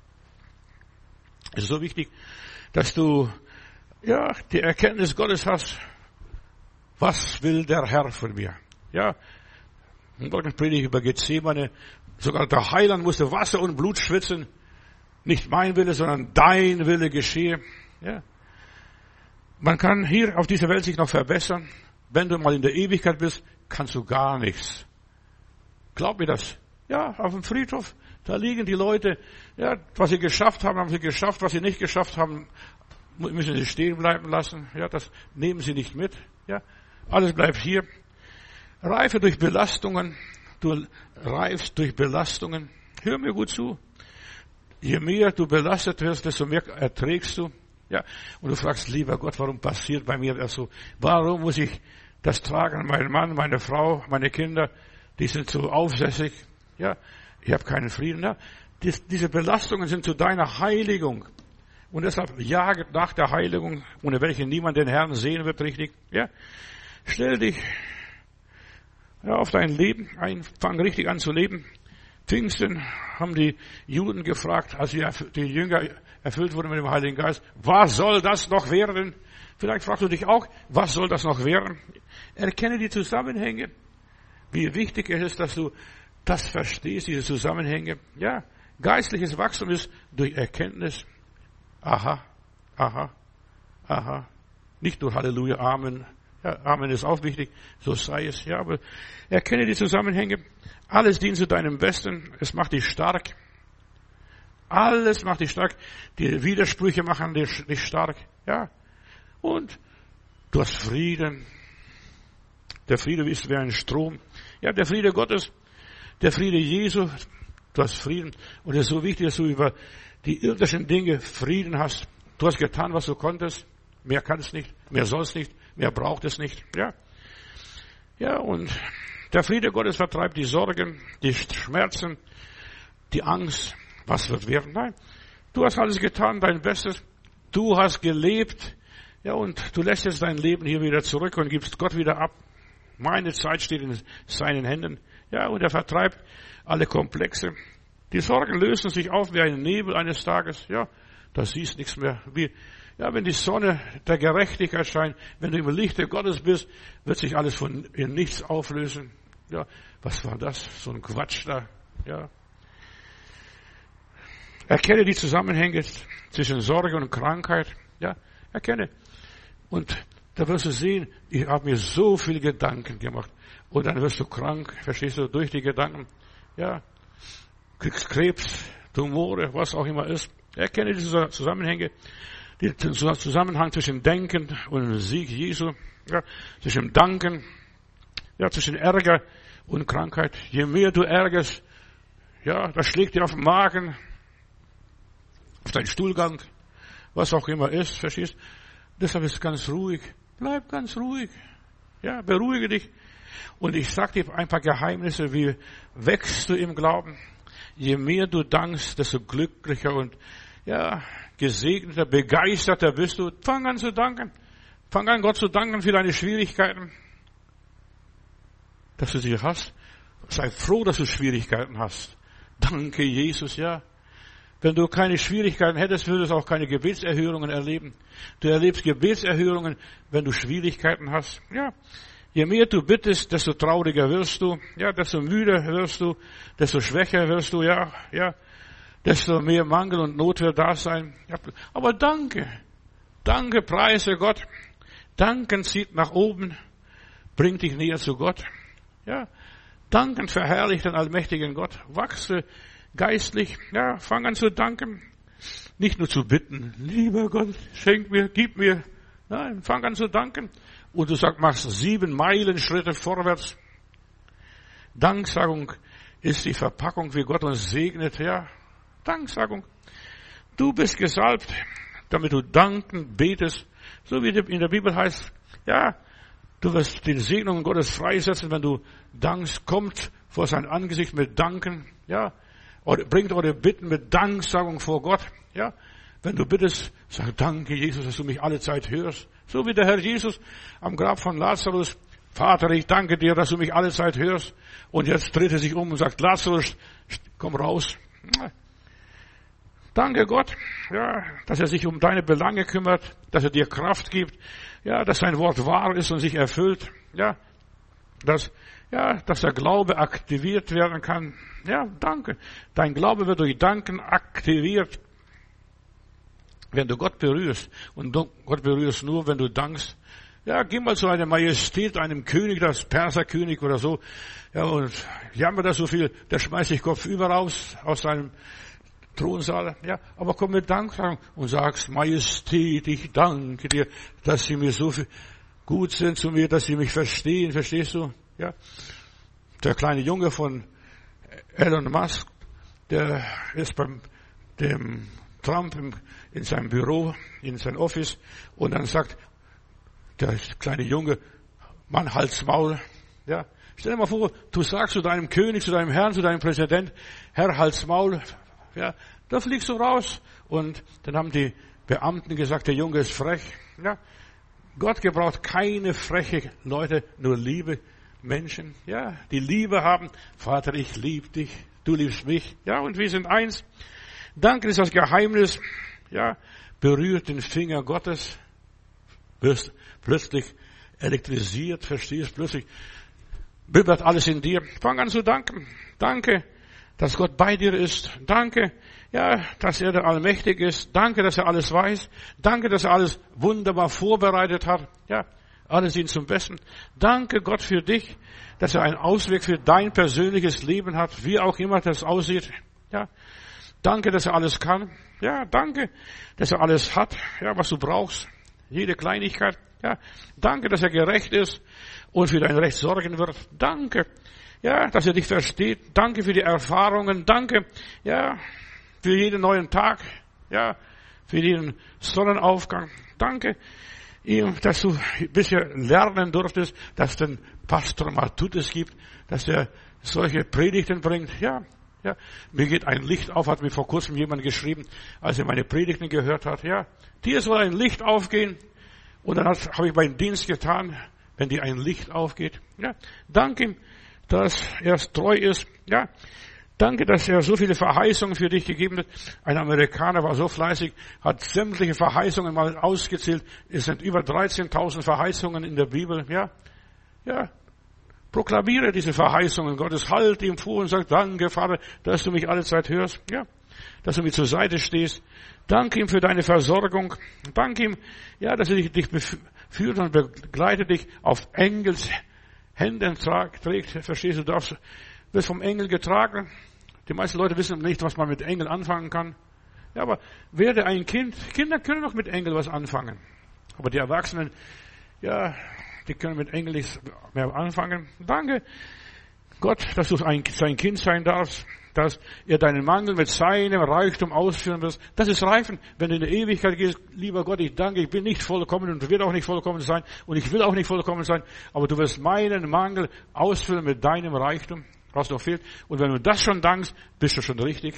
Es ist so wichtig, dass du ja die Erkenntnis Gottes hast. Was will der Herr von mir? Ja, und Gott predigt über Gethsemane. Sogar der Heiland musste Wasser und Blut schwitzen. Nicht mein Wille, sondern dein Wille geschehe. Ja. Man kann hier auf dieser Welt sich noch verbessern. Wenn du mal in der Ewigkeit bist, kannst du gar nichts. Glaub mir das. Ja, auf dem Friedhof, da liegen die Leute. Ja, was sie geschafft haben, haben sie geschafft. Was sie nicht geschafft haben, müssen sie stehen bleiben lassen. Ja, das nehmen sie nicht mit. Ja. Alles bleibt hier. Reife durch Belastungen. Du reifst durch Belastungen. Hör mir gut zu. Je mehr du belastet wirst, desto mehr erträgst du. Ja. Und du fragst, lieber Gott, warum passiert bei mir das so? Warum muss ich das tragen? Mein Mann, meine Frau, meine Kinder, die sind so aufsässig. Ja. Ich habe keinen Frieden. Ja. Dies, diese Belastungen sind zu deiner Heiligung. Und deshalb jage nach der Heiligung, ohne welche niemand den Herrn sehen wird, richtig. Ja. Stell dich ja, auf dein Leben ein, fang richtig an zu leben. Pfingsten haben die Juden gefragt, als die Jünger erfüllt wurden mit dem Heiligen Geist, was soll das noch werden? Vielleicht fragst du dich auch, was soll das noch werden? Erkenne die Zusammenhänge. Wie wichtig es ist, dass du das verstehst, diese Zusammenhänge. Ja, geistliches Wachstum ist durch Erkenntnis. Aha, aha, aha. Nicht nur Halleluja, Amen. Ja, Amen ist auch wichtig, so sei es. Ja, aber erkenne die Zusammenhänge. Alles dient zu deinem Besten. Es macht dich stark. Alles macht dich stark. Die Widersprüche machen dich, dich stark. Ja. Und du hast Frieden. Der Friede ist wie ein Strom. Ja, der Friede Gottes, der Friede Jesu. Du hast Frieden. Und es ist so wichtig, dass du über die irdischen Dinge Frieden hast. Du hast getan, was du konntest. Mehr kann es nicht. Mehr soll es nicht. Mehr braucht es nicht. Ja. Ja, und der Friede Gottes vertreibt die Sorgen, die Schmerzen, die Angst. Was wird werden? Nein. Du hast alles getan, dein Bestes. Du hast gelebt. Ja, und du lässt jetzt dein Leben hier wieder zurück und gibst Gott wieder ab. Meine Zeit steht in seinen Händen. Ja, und er vertreibt alle Komplexe. Die Sorgen lösen sich auf wie ein Nebel eines Tages. Ja, da siehst nichts mehr. Wie, ja, wenn die Sonne der Gerechtigkeit scheint, wenn du im Lichte Gottes bist, wird sich alles von in nichts auflösen. Ja, was war das? So ein Quatsch da. Ja. Erkenne die Zusammenhänge zwischen Sorge und Krankheit. Ja, erkenne. Und da wirst du sehen, ich habe mir so viele Gedanken gemacht. Und dann wirst du krank, verstehst du, durch die Gedanken. Ja, kriegst Krebs, Tumore, was auch immer ist. Erkenne diese Zusammenhänge. Den Zusammenhang zwischen Denken und Sieg Jesu. Ja, zwischen Danken. Ja, zwischen Ärger und Krankheit. Je mehr du ärgerst, ja, das schlägt dir auf den Magen, auf deinen Stuhlgang, was auch immer ist, verstehst? Deshalb ist es ganz ruhig. Bleib ganz ruhig. Ja, beruhige dich. Und ich sag dir ein paar Geheimnisse, wie wächst du im Glauben? Je mehr du dankst, desto glücklicher und, ja, gesegneter, begeisterter bist du. Fang an zu danken. Fang an, Gott zu danken für deine Schwierigkeiten, dass du sie hast. Sei froh, dass du Schwierigkeiten hast. Danke, Jesus, ja. Wenn du keine Schwierigkeiten hättest, würdest du auch keine Gebetserhörungen erleben. Du erlebst Gebetserhörungen, wenn du Schwierigkeiten hast. Ja. Je mehr du bittest, desto trauriger wirst du. Ja, desto müder wirst du, desto schwächer wirst du, ja, ja. Desto mehr Mangel und Not wird da sein. Ja. Aber danke. Danke, preise Gott. Danken zieht nach oben, bringt dich näher zu Gott. Ja. Danken verherrlicht den allmächtigen Gott. Wachse geistlich, ja, fang an zu danken. Nicht nur zu bitten, lieber Gott, schenk mir, gib mir. Nein, fang an zu danken. Und du sagst, machst sieben Meilenschritte vorwärts. Danksagung ist die Verpackung, wie Gott uns segnet, ja. Danksagung. Du bist gesalbt, damit du danken, betest. So wie in der Bibel heißt, ja, du wirst den Segnungen Gottes freisetzen, wenn du dankst, kommt vor sein Angesicht mit Danken, ja. Oder bringt eure Bitten mit Danksagung vor Gott. Ja, wenn du bittest, sag danke, Jesus, dass du mich alle Zeit hörst. So wie der Herr Jesus am Grab von Lazarus. Vater, ich danke dir, dass du mich alle Zeit hörst. Und jetzt dreht er sich um und sagt, Lazarus, komm raus. Danke Gott, ja, dass er sich um deine Belange kümmert, dass er dir Kraft gibt, ja, dass sein Wort wahr ist und sich erfüllt, ja, dass, ja, dass der Glaube aktiviert werden kann. Ja, danke. Dein Glaube wird durch Danken aktiviert. Wenn du Gott berührst, und du Gott berührst nur, wenn du dankst. Ja, geh mal zu einer Majestät, einem König, das Perserkönig oder so. Ja, und jammer da so viel, der schmeißt sich kopfüber raus aus seinem Thronsaal. Ja, aber komm mit Dank und sagst, Majestät, ich danke dir, dass sie mir so viel gut sind zu mir, dass sie mich verstehen. Verstehst du? Ja. Der kleine Junge von Elon Musk, der ist beim dem Trump im, in seinem Büro, in sein Office, und dann sagt der kleine Junge, Mann, halt's Maul. Ja, stell dir mal vor, du sagst zu deinem König, zu deinem Herrn, zu deinem Präsident, Herr, halt's Maul. Ja, da fliegst du raus. Und dann haben die Beamten gesagt, der Junge ist frech. Ja, Gott gebraucht keine freche Leute, nur liebe, Menschen, ja, die Liebe haben. Vater, ich liebe dich, du liebst mich. Ja, und wir sind eins. Danke, dass das Geheimnis, ja, berührt den Finger Gottes. Wirst plötzlich elektrisiert, verstehst, plötzlich bibbert alles in dir. Fang an zu danken. Danke, dass Gott bei dir ist. Danke, ja, dass er der Allmächtig ist. Danke, dass er alles weiß. Danke, dass er alles wunderbar vorbereitet hat. Ja, alles ihn zum Besten. Danke Gott für dich, dass er einen Ausweg für dein persönliches Leben hat, wie auch immer das aussieht. Ja, danke, dass er alles kann. Ja, danke, dass er alles hat, ja, was du brauchst. Jede Kleinigkeit. Ja, danke, dass er gerecht ist und für dein Recht sorgen wird. Danke, ja, dass er dich versteht. Danke für die Erfahrungen. Danke, ja, für jeden neuen Tag. Ja, für jeden Sonnenaufgang. Danke ihm, dass du bisher lernen durftest, dass es den Pastor Matthäus gibt, dass er solche Predigten bringt. Ja, ja, mir geht ein Licht auf, hat mir vor kurzem jemand geschrieben, als er meine Predigten gehört hat. Ja, dir soll ein Licht aufgehen. Und dann habe ich meinen Dienst getan, wenn dir ein Licht aufgeht. Ja, danke ihm, dass er treu ist. Ja, danke, dass er so viele Verheißungen für dich gegeben hat. Ein Amerikaner war so fleißig, hat sämtliche Verheißungen mal ausgezählt. Es sind über dreizehntausend Verheißungen in der Bibel. Ja, ja. Proklamiere diese Verheißungen Gottes. Halt ihm vor und sag, danke, Vater, dass du mich alle Zeit hörst. Ja, dass du mir zur Seite stehst. Danke ihm für deine Versorgung. Danke ihm, ja, dass er dich, dich führt und begleitet dich auf Engels Händen trägt. Verstehst du, du darfst, wirst vom Engel getragen. Die meisten Leute wissen nicht, was man mit Engeln anfangen kann. Ja, aber werde ein Kind. Kinder können noch mit Engeln was anfangen. Aber die Erwachsenen, ja, die können mit Engeln nichts mehr anfangen. Danke, Gott, dass du ein, sein Kind sein darfst, dass er deinen Mangel mit seinem Reichtum ausführen wirst. Das ist Reifen, wenn du in der Ewigkeit gehst. Lieber Gott, ich danke, ich bin nicht vollkommen und will auch nicht vollkommen sein und ich will auch nicht vollkommen sein, aber du wirst meinen Mangel ausfüllen mit deinem Reichtum, was noch fehlt. Und wenn du das schon dankst, bist du schon richtig.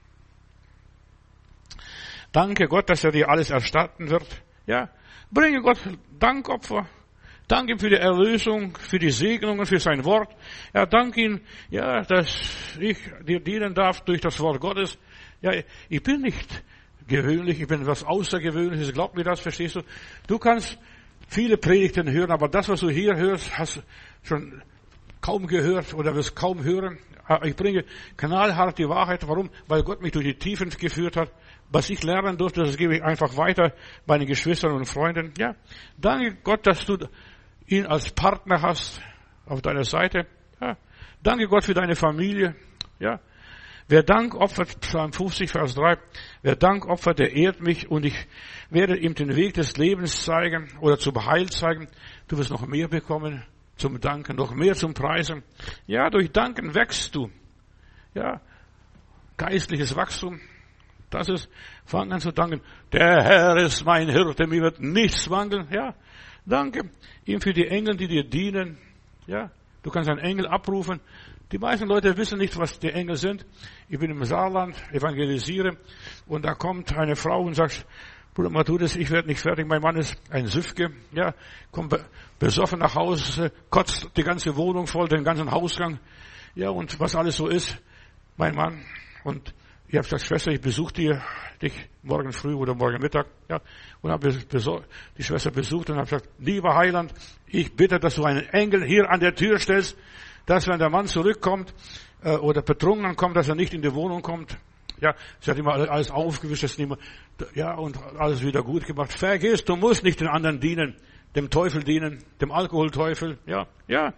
Danke Gott, dass er dir alles erstatten wird. Ja, bringe Gott Dankopfer. Danke ihm für die Erlösung, für die Segnungen, für sein Wort. Ja, danke ihm, ja, dass ich dir dienen darf durch das Wort Gottes. Ja, ich bin nicht gewöhnlich, ich bin was Außergewöhnliches. Glaub mir das, verstehst du? Du kannst viele Predigten hören, aber das, was du hier hörst, hast du schon kaum gehört oder wirst kaum hören. Ich bringe knallhart die Wahrheit. Warum? Weil Gott mich durch die Tiefen geführt hat. Was ich lernen durfte, das gebe ich einfach weiter meinen Geschwistern und Freunden. Ja, danke Gott, dass du ihn als Partner hast auf deiner Seite. Ja. Danke Gott für deine Familie. Ja. Wer Dank opfert, Psalm fünfzig, Vers drei, wer Dank opfert, der ehrt mich und ich werde ihm den Weg des Lebens zeigen oder zum Heil zeigen. Du wirst noch mehr bekommen zum Danken, noch mehr zum Preisen. Ja, durch Danken wächst du. Ja, geistliches Wachstum. Das ist, fang an zu danken. Der Herr ist mein Hirte, mir wird nichts mangeln. Ja, danke ihm für die Engel, die dir dienen. Ja, du kannst einen Engel abrufen. Die meisten Leute wissen nicht, was die Engel sind. Ich bin im Saarland, evangelisiere, und da kommt eine Frau und sagt, Bruder Matthäus, ich werde nicht fertig, mein Mann ist ein Süfke. Ja, kommt besoffen nach Hause, kotzt die ganze Wohnung voll, den ganzen Hausgang. Ja, und was alles so ist, mein Mann. Und ich habe gesagt, Schwester, ich besuche dir, dich morgen früh oder morgen Mittag. Ja, und habe die Schwester besucht und habe gesagt, lieber Heiland, ich bitte, dass du einen Engel hier an der Tür stellst, dass wenn der Mann zurückkommt äh, oder betrunken kommt, dass er nicht in die Wohnung kommt. Ja, sie hat immer alles aufgewischt, das immer, ja, und alles wieder gut gemacht. Vergiss, du musst nicht den anderen dienen, dem Teufel dienen, dem Alkoholteufel. Ja, ja,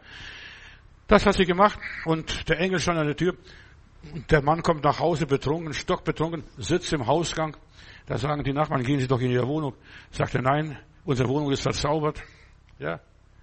das hat sie gemacht und der Engel stand an der Tür. Und der Mann kommt nach Hause betrunken, stockbetrunken, sitzt im Hausgang. Da sagen die Nachbarn, gehen Sie doch in Ihre Wohnung. Sagt er, nein, unsere Wohnung ist verzaubert. Ja.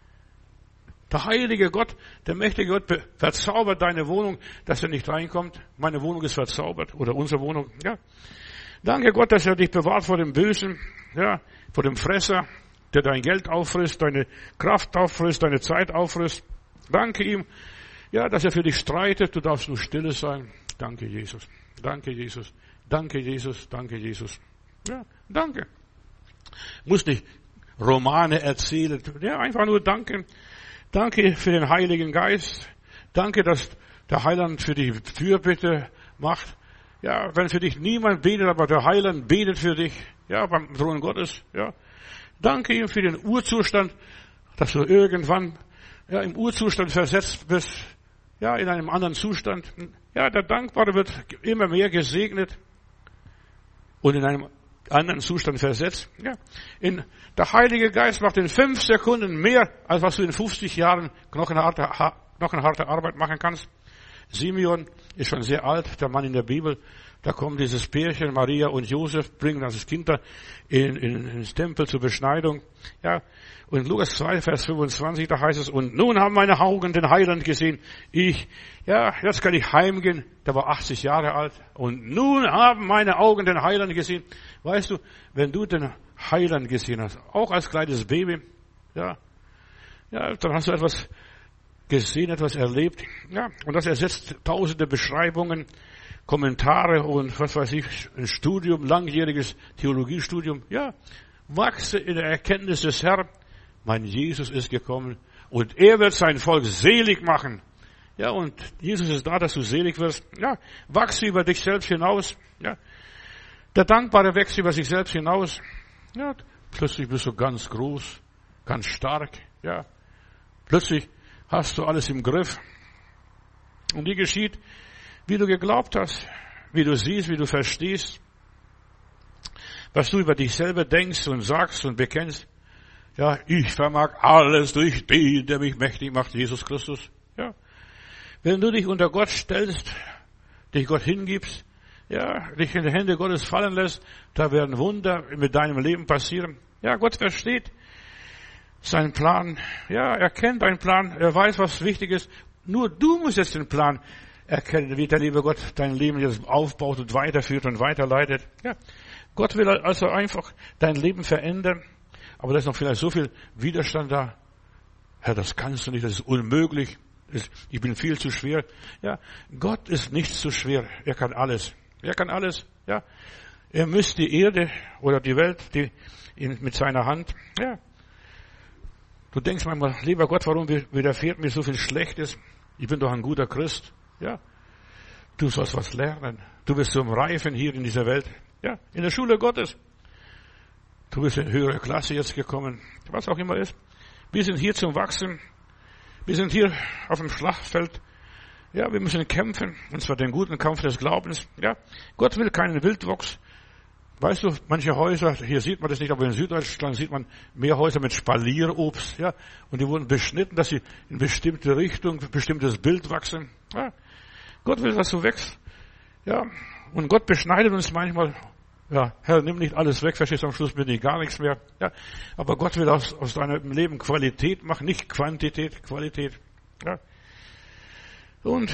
Der heilige Gott, der mächtige Gott verzaubert deine Wohnung, dass er nicht reinkommt. Meine Wohnung ist verzaubert oder unsere Wohnung. Ja. Danke Gott, dass er dich bewahrt vor dem Bösen, ja, vor dem Fresser, der dein Geld auffrisst, deine Kraft auffrisst, deine Zeit auffrisst. Danke ihm. Ja, dass er für dich streitet, du darfst nur stille sein. Danke, Jesus. Danke, Jesus. Danke, Jesus. Danke, Jesus. Ja, danke. Muss nicht Romane erzählen. Ja, einfach nur danke. Danke für den Heiligen Geist. Danke, dass der Heiland für die Fürbitte macht. Ja, wenn für dich niemand betet, aber der Heiland betet für dich. Ja, beim Thron Gottes. Ja. Danke ihm für den Urzustand, dass du irgendwann, ja, im Urzustand versetzt bist. Ja, in einem anderen Zustand. Ja, der Dankbare wird immer mehr gesegnet und in einem anderen Zustand versetzt. Ja, in, der Heilige Geist macht in fünf Sekunden mehr, als was du in fünfzig Jahren knochenharte, knochenharte Arbeit machen kannst. Simeon ist schon sehr alt, der Mann in der Bibel. Da kommt dieses Pärchen, Maria und Josef, bringen das Kind da in, in, ins Tempel zur Beschneidung. Ja, und in Lukas zwei, Vers fünfundzwanzig, da heißt es, und nun haben meine Augen den Heiland gesehen. Ich, ja, jetzt kann ich heimgehen. Der war achtzig Jahre alt. Und nun haben meine Augen den Heiland gesehen. Weißt du, wenn du den Heiland gesehen hast, auch als kleines Baby, ja, ja, dann hast du etwas gesehen, etwas erlebt. Ja, und das ersetzt tausende Beschreibungen, Kommentare und was weiß ich, ein Studium, langjähriges Theologiestudium. Ja, wachse in der Erkenntnis des Herrn. Mein Jesus ist gekommen und er wird sein Volk selig machen. Ja, und Jesus ist da, dass du selig wirst. Ja, wachse über dich selbst hinaus. Ja, der Dankbare wächst über sich selbst hinaus. Ja, plötzlich bist du ganz groß, ganz stark. Ja, plötzlich hast du alles im Griff. Und die geschieht, wie du geglaubt hast, wie du siehst, wie du verstehst, was du über dich selber denkst und sagst und bekennst. Ja, ich vermag alles durch den, der mich mächtig macht, Jesus Christus. Ja, wenn du dich unter Gott stellst, dich Gott hingibst, ja, dich in die Hände Gottes fallen lässt, da werden Wunder mit deinem Leben passieren. Ja, Gott versteht seinen Plan. Ja, er kennt deinen Plan. Er weiß, was wichtig ist. Nur du musst jetzt den Plan erkennen, wie der liebe Gott dein Leben jetzt aufbaut und weiterführt und weiterleitet. Ja, Gott will also einfach dein Leben verändern. Aber da ist noch vielleicht so viel Widerstand da. Herr, das kannst du nicht, das ist unmöglich. Ich bin viel zu schwer. Ja, Gott ist nicht zu schwer. Er kann alles. Er kann alles. Ja, er misst die Erde oder die Welt die, in, mit seiner Hand. Ja. Du denkst manchmal, lieber Gott, warum widerfährt mir so viel Schlechtes? Ich bin doch ein guter Christ. Ja. Du sollst was lernen. Du bist zum Reifen hier in dieser Welt. Ja. In der Schule Gottes. Du bist in höhere Klasse jetzt gekommen. Was auch immer ist. Wir sind hier zum Wachsen. Wir sind hier auf dem Schlachtfeld. Ja, wir müssen kämpfen. Und zwar den guten Kampf des Glaubens. Ja. Gott will keinen Wildwuchs. Weißt du, manche Häuser, hier sieht man das nicht, aber in Süddeutschland sieht man mehr Häuser mit Spalierobst, ja, und die wurden beschnitten, dass sie in bestimmte Richtung, bestimmtes Bild wachsen. Ja. Gott will, dass du wächst, ja, und Gott beschneidet uns manchmal, ja, Herr, nimm nicht alles weg, verstehst du, am Schluss bin ich gar nichts mehr, ja, aber Gott will aus, aus deinem Leben Qualität machen, nicht Quantität, Qualität, ja. Und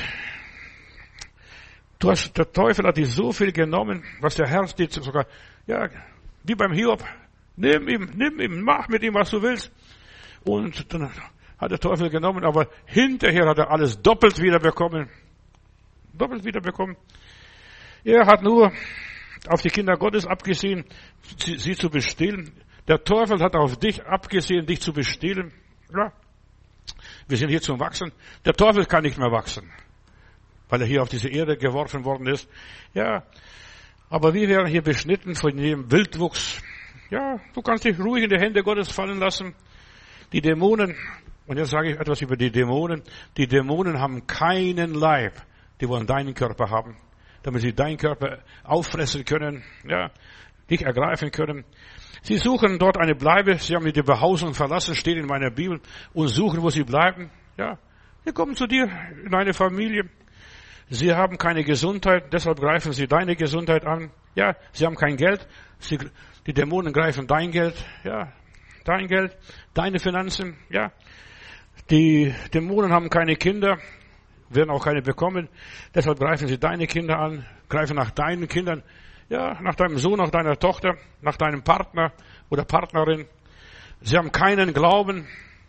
du hast, der Teufel hat dir so viel genommen, was der Herr dir sogar, ja, wie beim Hiob, nimm ihm, nimm ihm, mach mit ihm, was du willst. Und dann hat der Teufel genommen, aber hinterher hat er alles doppelt wieder bekommen. Doppelt wieder bekommen. Er hat nur auf die Kinder Gottes abgesehen, sie, sie zu bestehlen. Der Teufel hat auf dich abgesehen, dich zu bestehlen. Ja. Wir sind hier zum Wachsen. Der Teufel kann nicht mehr wachsen, weil er hier auf diese Erde geworfen worden ist. Ja, aber wir werden hier beschnitten von dem Wildwuchs. Ja, du kannst dich ruhig in die Hände Gottes fallen lassen. Die Dämonen, und jetzt sage ich etwas über die Dämonen. Die Dämonen haben keinen Leib. Die wollen deinen Körper haben, damit sie deinen Körper auffressen können, ja, dich ergreifen können. Sie suchen dort eine Bleibe. Sie haben die Behausung verlassen, steht in meiner Bibel, und suchen, wo sie bleiben. Ja, sie kommen zu dir in deine Familie. Sie haben keine Gesundheit, deshalb greifen sie deine Gesundheit an. Ja, sie haben kein Geld. Sie, die Dämonen greifen dein Geld. Ja, dein Geld, deine Finanzen. Ja, die Dämonen haben keine Kinder, werden auch keine bekommen. Deshalb greifen sie deine Kinder an, greifen nach deinen Kindern. Ja, nach deinem Sohn, nach deiner Tochter, nach deinem Partner oder Partnerin. Sie haben keinen Glauben.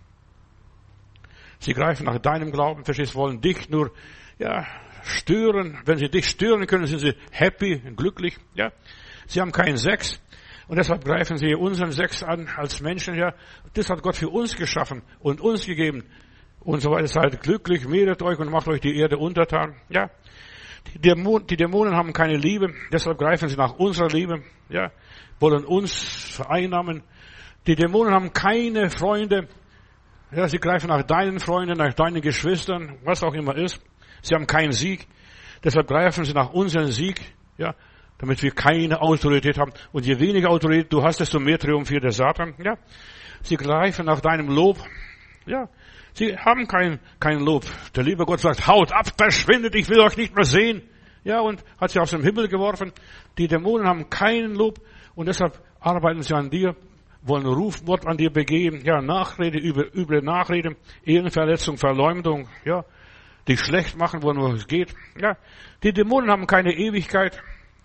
Sie greifen nach deinem Glauben, verstehst, wollen dich nur, ja, stören. Wenn sie dich stören können, sind sie happy, glücklich, ja. Sie haben keinen Sex. Und deshalb greifen sie unseren Sex an als Menschen, ja. Das hat Gott für uns geschaffen und uns gegeben. und so weiter. Seid glücklich, mehret euch und macht euch die Erde untertan. Ja. Die Dämonen, die Dämonen haben keine Liebe, deshalb greifen sie nach unserer Liebe, ja, wollen uns vereinnahmen. Die Dämonen haben keine Freunde, ja, sie greifen nach deinen Freunden, nach deinen Geschwistern, was auch immer ist. Sie haben keinen Sieg, deshalb greifen sie nach unserem Sieg, ja, damit wir keine Autorität haben. Und je weniger Autorität du hast, desto mehr triumphiert der Satan, ja. Sie greifen nach deinem Lob, ja. Sie haben kein, kein Lob. Der liebe Gott sagt, haut ab, verschwindet, ich will euch nicht mehr sehen. Ja, und hat sie aus dem Himmel geworfen. Die Dämonen haben keinen Lob und deshalb arbeiten sie an dir, wollen Rufwort an dir begehen. Ja, Nachrede, üble, üble Nachrede, Ehrenverletzung, Verleumdung, ja, dich schlecht machen, wo nur es geht. Ja, die Dämonen haben keine Ewigkeit.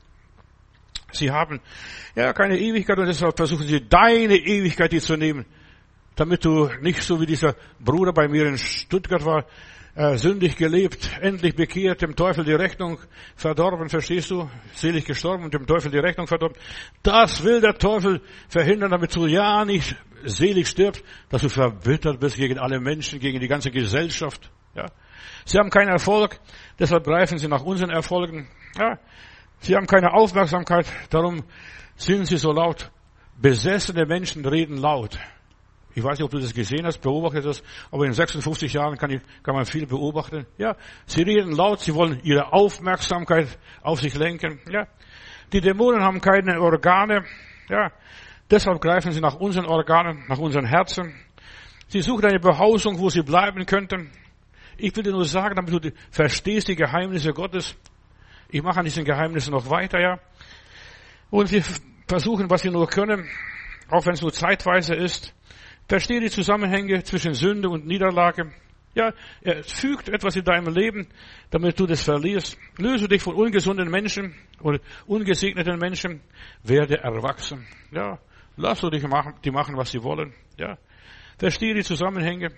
Sie haben, ja, keine Ewigkeit und deshalb versuchen sie, deine Ewigkeit dir zu nehmen. Damit du nicht so wie dieser Bruder bei mir in Stuttgart war, äh, sündig gelebt, endlich bekehrt, dem Teufel die Rechnung verdorben, verstehst du? Selig gestorben und dem Teufel die Rechnung verdorben. Das will der Teufel verhindern, damit du ja nicht selig stirbst, dass du verbittert bist gegen alle Menschen, gegen die ganze Gesellschaft. Ja. Sie haben keinen Erfolg, deshalb greifen sie nach unseren Erfolgen. Ja. Sie haben keine Aufmerksamkeit, darum sind sie so laut. Besessene Menschen reden laut. Ich weiß nicht, ob du das gesehen hast, beobachtet hast, aber in sechsundfünfzig Jahren kann, ich, kann man viel beobachten. Ja, sie reden laut, sie wollen ihre Aufmerksamkeit auf sich lenken. Ja, die Dämonen haben keine Organe. Ja, deshalb greifen sie nach unseren Organen, nach unseren Herzen. Sie suchen eine Behausung, wo sie bleiben könnten. Ich will dir nur sagen, damit du die, verstehst die Geheimnisse Gottes. Ich mache an diesen Geheimnissen noch weiter, ja. Und sie versuchen, was sie nur können, auch wenn es nur zeitweise ist. Verstehe die Zusammenhänge zwischen Sünde und Niederlage. Ja, er fügt etwas in deinem Leben, damit du das verlierst. Löse dich von ungesunden Menschen oder ungesegneten Menschen. Werde erwachsen. Ja, lass du dich machen, die machen, was sie wollen. Ja, verstehe die Zusammenhänge.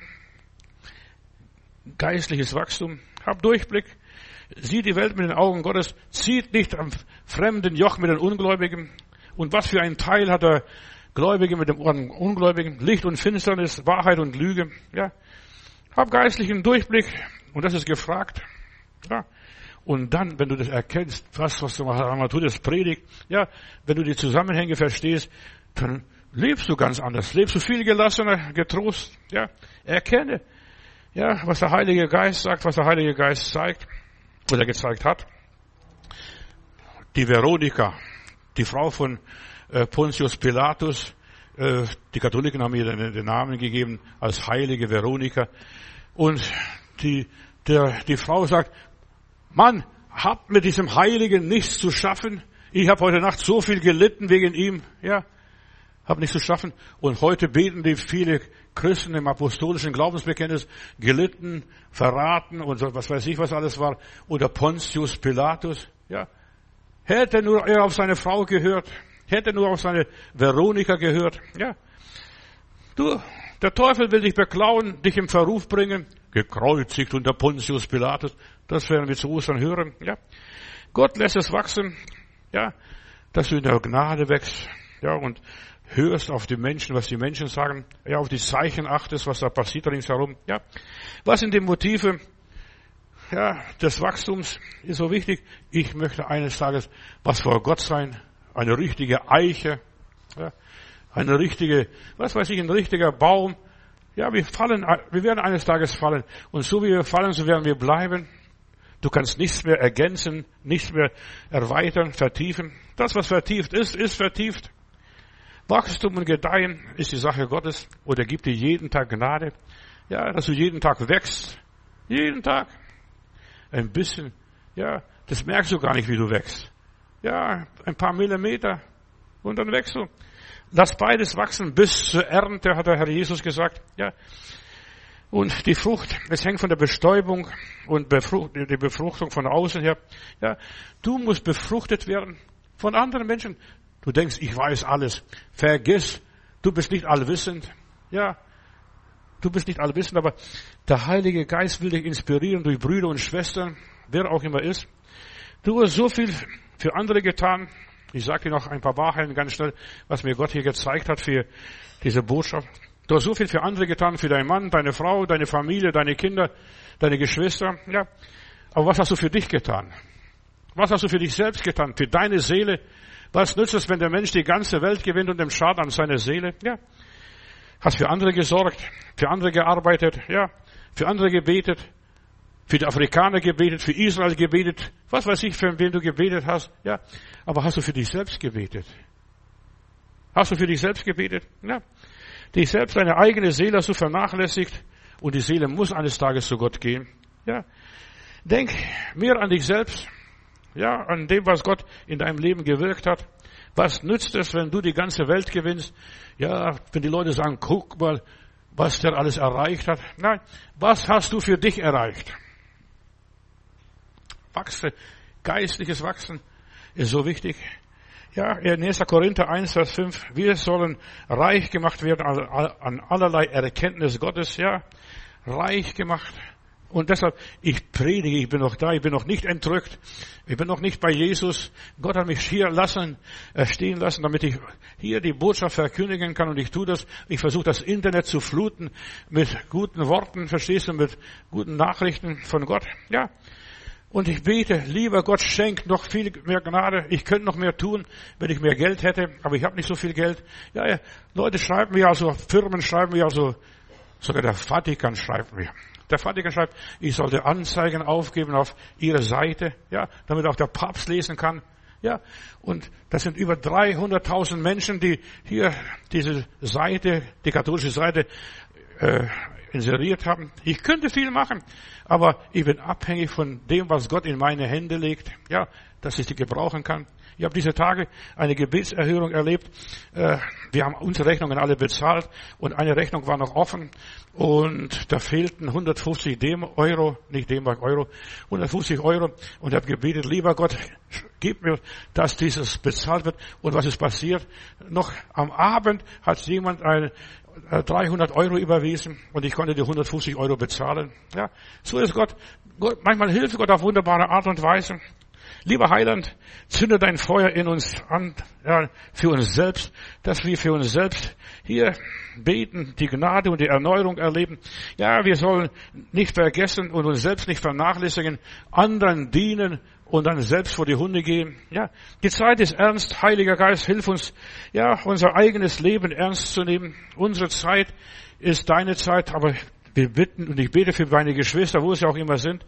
Geistliches Wachstum. Hab Durchblick. Sieh die Welt mit den Augen Gottes. Zieht nicht am fremden Joch mit den Ungläubigen. Und was für einen Teil hat der Gläubige mit dem Ungläubigen, Licht und Finsternis, Wahrheit und Lüge, ja. Hab geistlichen Durchblick, und das ist gefragt, ja. Und dann, wenn du das erkennst, was, was du mal tut, das predigt, ja, wenn du die Zusammenhänge verstehst, dann lebst du ganz anders, lebst du viel gelassener, getrost, ja. Erkenne, ja, was der Heilige Geist sagt, was der Heilige Geist zeigt, oder gezeigt hat. Die Veronika, die Frau von Pontius Pilatus, die Katholiken haben ihr den Namen gegeben als heilige Veronika. Und die, der, die Frau sagt, Mann, habt mit diesem Heiligen nichts zu schaffen. Ich habe heute Nacht so viel gelitten wegen ihm. Ja, habe nichts zu schaffen. Und heute beten die viele Christen im apostolischen Glaubensbekenntnis, gelitten, verraten und was weiß ich, was alles war. Oder Pontius Pilatus. Ja, hätte nur er auf seine Frau gehört. Hätte nur auf seine Veronika gehört. Ja. Du, der Teufel will dich beklauen, dich im Verruf bringen. Gekreuzigt unter Pontius Pilatus. Das werden wir zu Ostern hören. Ja. Gott lässt es wachsen. Ja. Dass du in der Gnade wächst. Ja. Und hörst auf die Menschen, was die Menschen sagen. Ja. Auf die Zeichen achtest, was da passiert ringsherum. Ja. Was sind die Motive? Ja. Des Wachstums ist so wichtig. Ich möchte eines Tages was vor Gott sein. Eine richtige Eiche, ja, eine richtige, was weiß ich, ein richtiger Baum. Ja, wir fallen, wir werden eines Tages fallen. Und so wie wir fallen, so werden wir bleiben. Du kannst nichts mehr ergänzen, nichts mehr erweitern, vertiefen. Das, was vertieft ist, ist vertieft. Wachstum und Gedeihen ist die Sache Gottes. Und er gibt dir jeden Tag Gnade. Ja, dass du jeden Tag wächst. Jeden Tag. Ein bisschen. Ja, das merkst du gar nicht, wie du wächst. Ja, ein paar Millimeter und dann wächst du. Lass beides wachsen bis zur Ernte, hat der Herr Jesus gesagt. Ja. Und die Frucht, es hängt von der Bestäubung und Befrucht, die Befruchtung von außen her. Ja, du musst befruchtet werden von anderen Menschen. Du denkst, ich weiß alles. Vergiss, du bist nicht allwissend. Ja, du bist nicht allwissend, aber der Heilige Geist will dich inspirieren durch Brüder und Schwestern, wer auch immer ist. Du hast so viel für andere getan. Ich sage dir noch ein paar Wahrheiten ganz schnell, was mir Gott hier gezeigt hat für diese Botschaft. Du hast so viel für andere getan, für deinen Mann, deine Frau, deine Familie, deine Kinder, deine Geschwister, ja. Aber was hast du für dich getan? Was hast du für dich selbst getan? Für deine Seele? Was nützt es, wenn der Mensch die ganze Welt gewinnt und dem Schaden an seiner Seele? Ja. Hast für andere gesorgt, für andere gearbeitet, ja. Für andere gebetet, für die Afrikaner gebetet, für Israel gebetet. Was weiß ich, für wen du gebetet hast, ja. Aber hast du für dich selbst gebetet? Hast du für dich selbst gebetet? Ja. Dich selbst, deine eigene Seele hast du vernachlässigt und die Seele muss eines Tages zu Gott gehen. Ja. Denk mehr an dich selbst, ja, an dem, was Gott in deinem Leben gewirkt hat. Was nützt es, wenn du die ganze Welt gewinnst? Ja, wenn die Leute sagen, guck mal, was der alles erreicht hat. Nein, was hast du für dich erreicht? Wachse, geistliches Wachsen ist so wichtig. Ja, in erster Korinther eins, Vers fünf, wir sollen reich gemacht werden an allerlei Erkenntnis Gottes, ja, reich gemacht. Und deshalb, ich predige, ich bin noch da, ich bin noch nicht entrückt, ich bin noch nicht bei Jesus. Gott hat mich hier lassen, äh, stehen lassen, damit ich hier die Botschaft verkündigen kann und ich tue das. Ich versuche das Internet zu fluten mit guten Worten, verstehst du, mit guten Nachrichten von Gott, ja. Und ich bete, lieber Gott, schenk noch viel mehr Gnade. Ich könnte noch mehr tun, wenn ich mehr Geld hätte, aber ich habe nicht so viel Geld. Ja, ja, Leute schreiben mir also, Firmen schreiben mir also, sogar der Vatikan schreibt mir. Der Vatikan schreibt, ich sollte Anzeigen aufgeben auf ihre Seite, ja, damit auch der Papst lesen kann. Ja, und das sind über dreihunderttausend Menschen, die hier diese Seite, die katholische Seite, äh, inseriert haben. Ich könnte viel machen, aber ich bin abhängig von dem, was Gott in meine Hände legt, ja, dass ich die gebrauchen kann. Ich habe diese Tage eine Gebetserhörung erlebt. Wir haben unsere Rechnungen alle bezahlt und eine Rechnung war noch offen und da fehlten hundertfünfzig Euro, nicht D-Mark, Euro, hundertfünfzig Euro und ich habe gebetet, lieber Gott, gib mir, dass dieses bezahlt wird. Und was ist passiert? Noch am Abend hat jemand eine dreihundert Euro überwiesen und ich konnte die hundertfünfzig Euro bezahlen. Ja, so ist Gott. Gott. Manchmal hilft Gott auf wunderbare Art und Weise. Lieber Heiland, zünde dein Feuer in uns an, ja, für uns selbst, dass wir für uns selbst hier beten, die Gnade und die Erneuerung erleben. Ja, wir sollen nicht vergessen und uns selbst nicht vernachlässigen, anderen dienen und dann selbst vor die Hunde gehen. Ja, die Zeit ist ernst. Heiliger Geist, hilf uns, ja, unser eigenes Leben ernst zu nehmen. Unsere Zeit ist deine Zeit, aber wir bitten und ich bete für meine Geschwister, wo sie auch immer sind.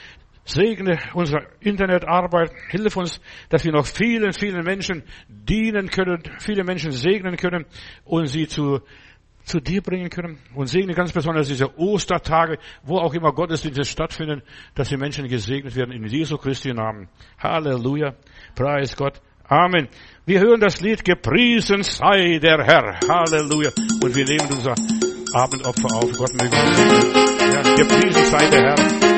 Segne unsere Internetarbeit, hilf uns, dass wir noch vielen, vielen Menschen dienen können, viele Menschen segnen können und sie zu, zu dir bringen können. Und segne ganz besonders diese Ostertage, wo auch immer Gottesdienste stattfinden, dass die Menschen gesegnet werden in Jesu Christi Namen. Halleluja. Preis Gott. Amen. Wir hören das Lied, gepriesen sei der Herr. Halleluja. Und wir nehmen unser Abendopfer auf. Gott möge uns segnen. Ja, gepriesen sei der Herr.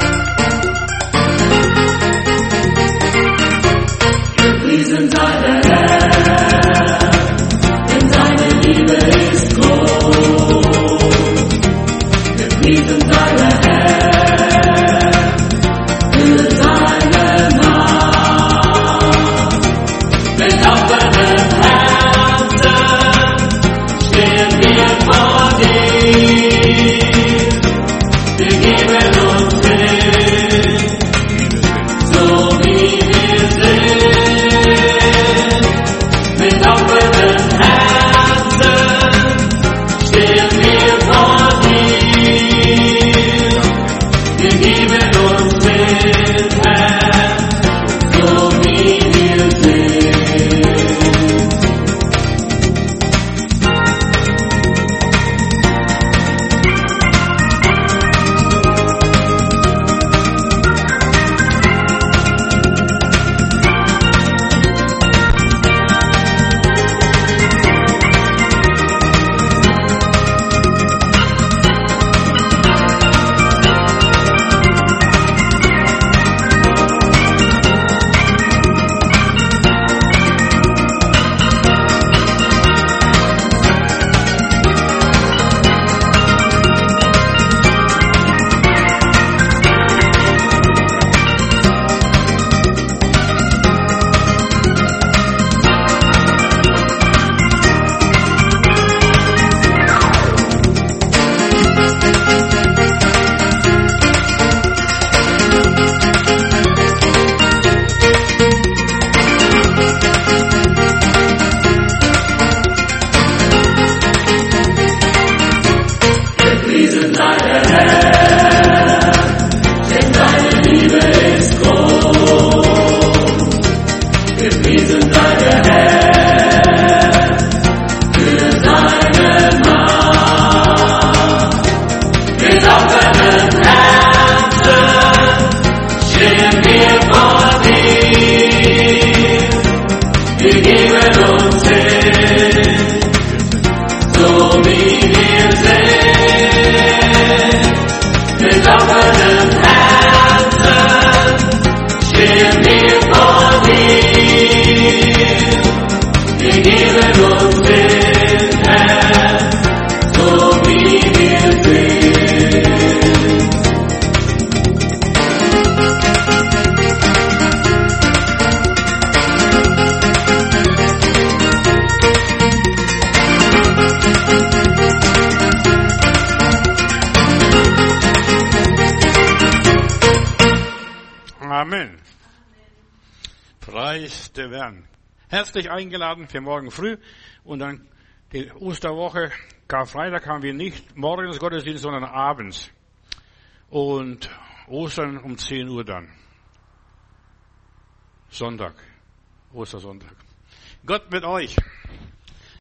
Gepriesen sei der Herr. Amen. Preis der Herrn. Herzlich eingeladen für morgen früh und dann die Osterwoche. Karfreitag haben wir nicht morgens Gottesdienst, sondern abends. Und Ostern um zehn Uhr dann. Sonntag. Ostersonntag. Gott mit euch.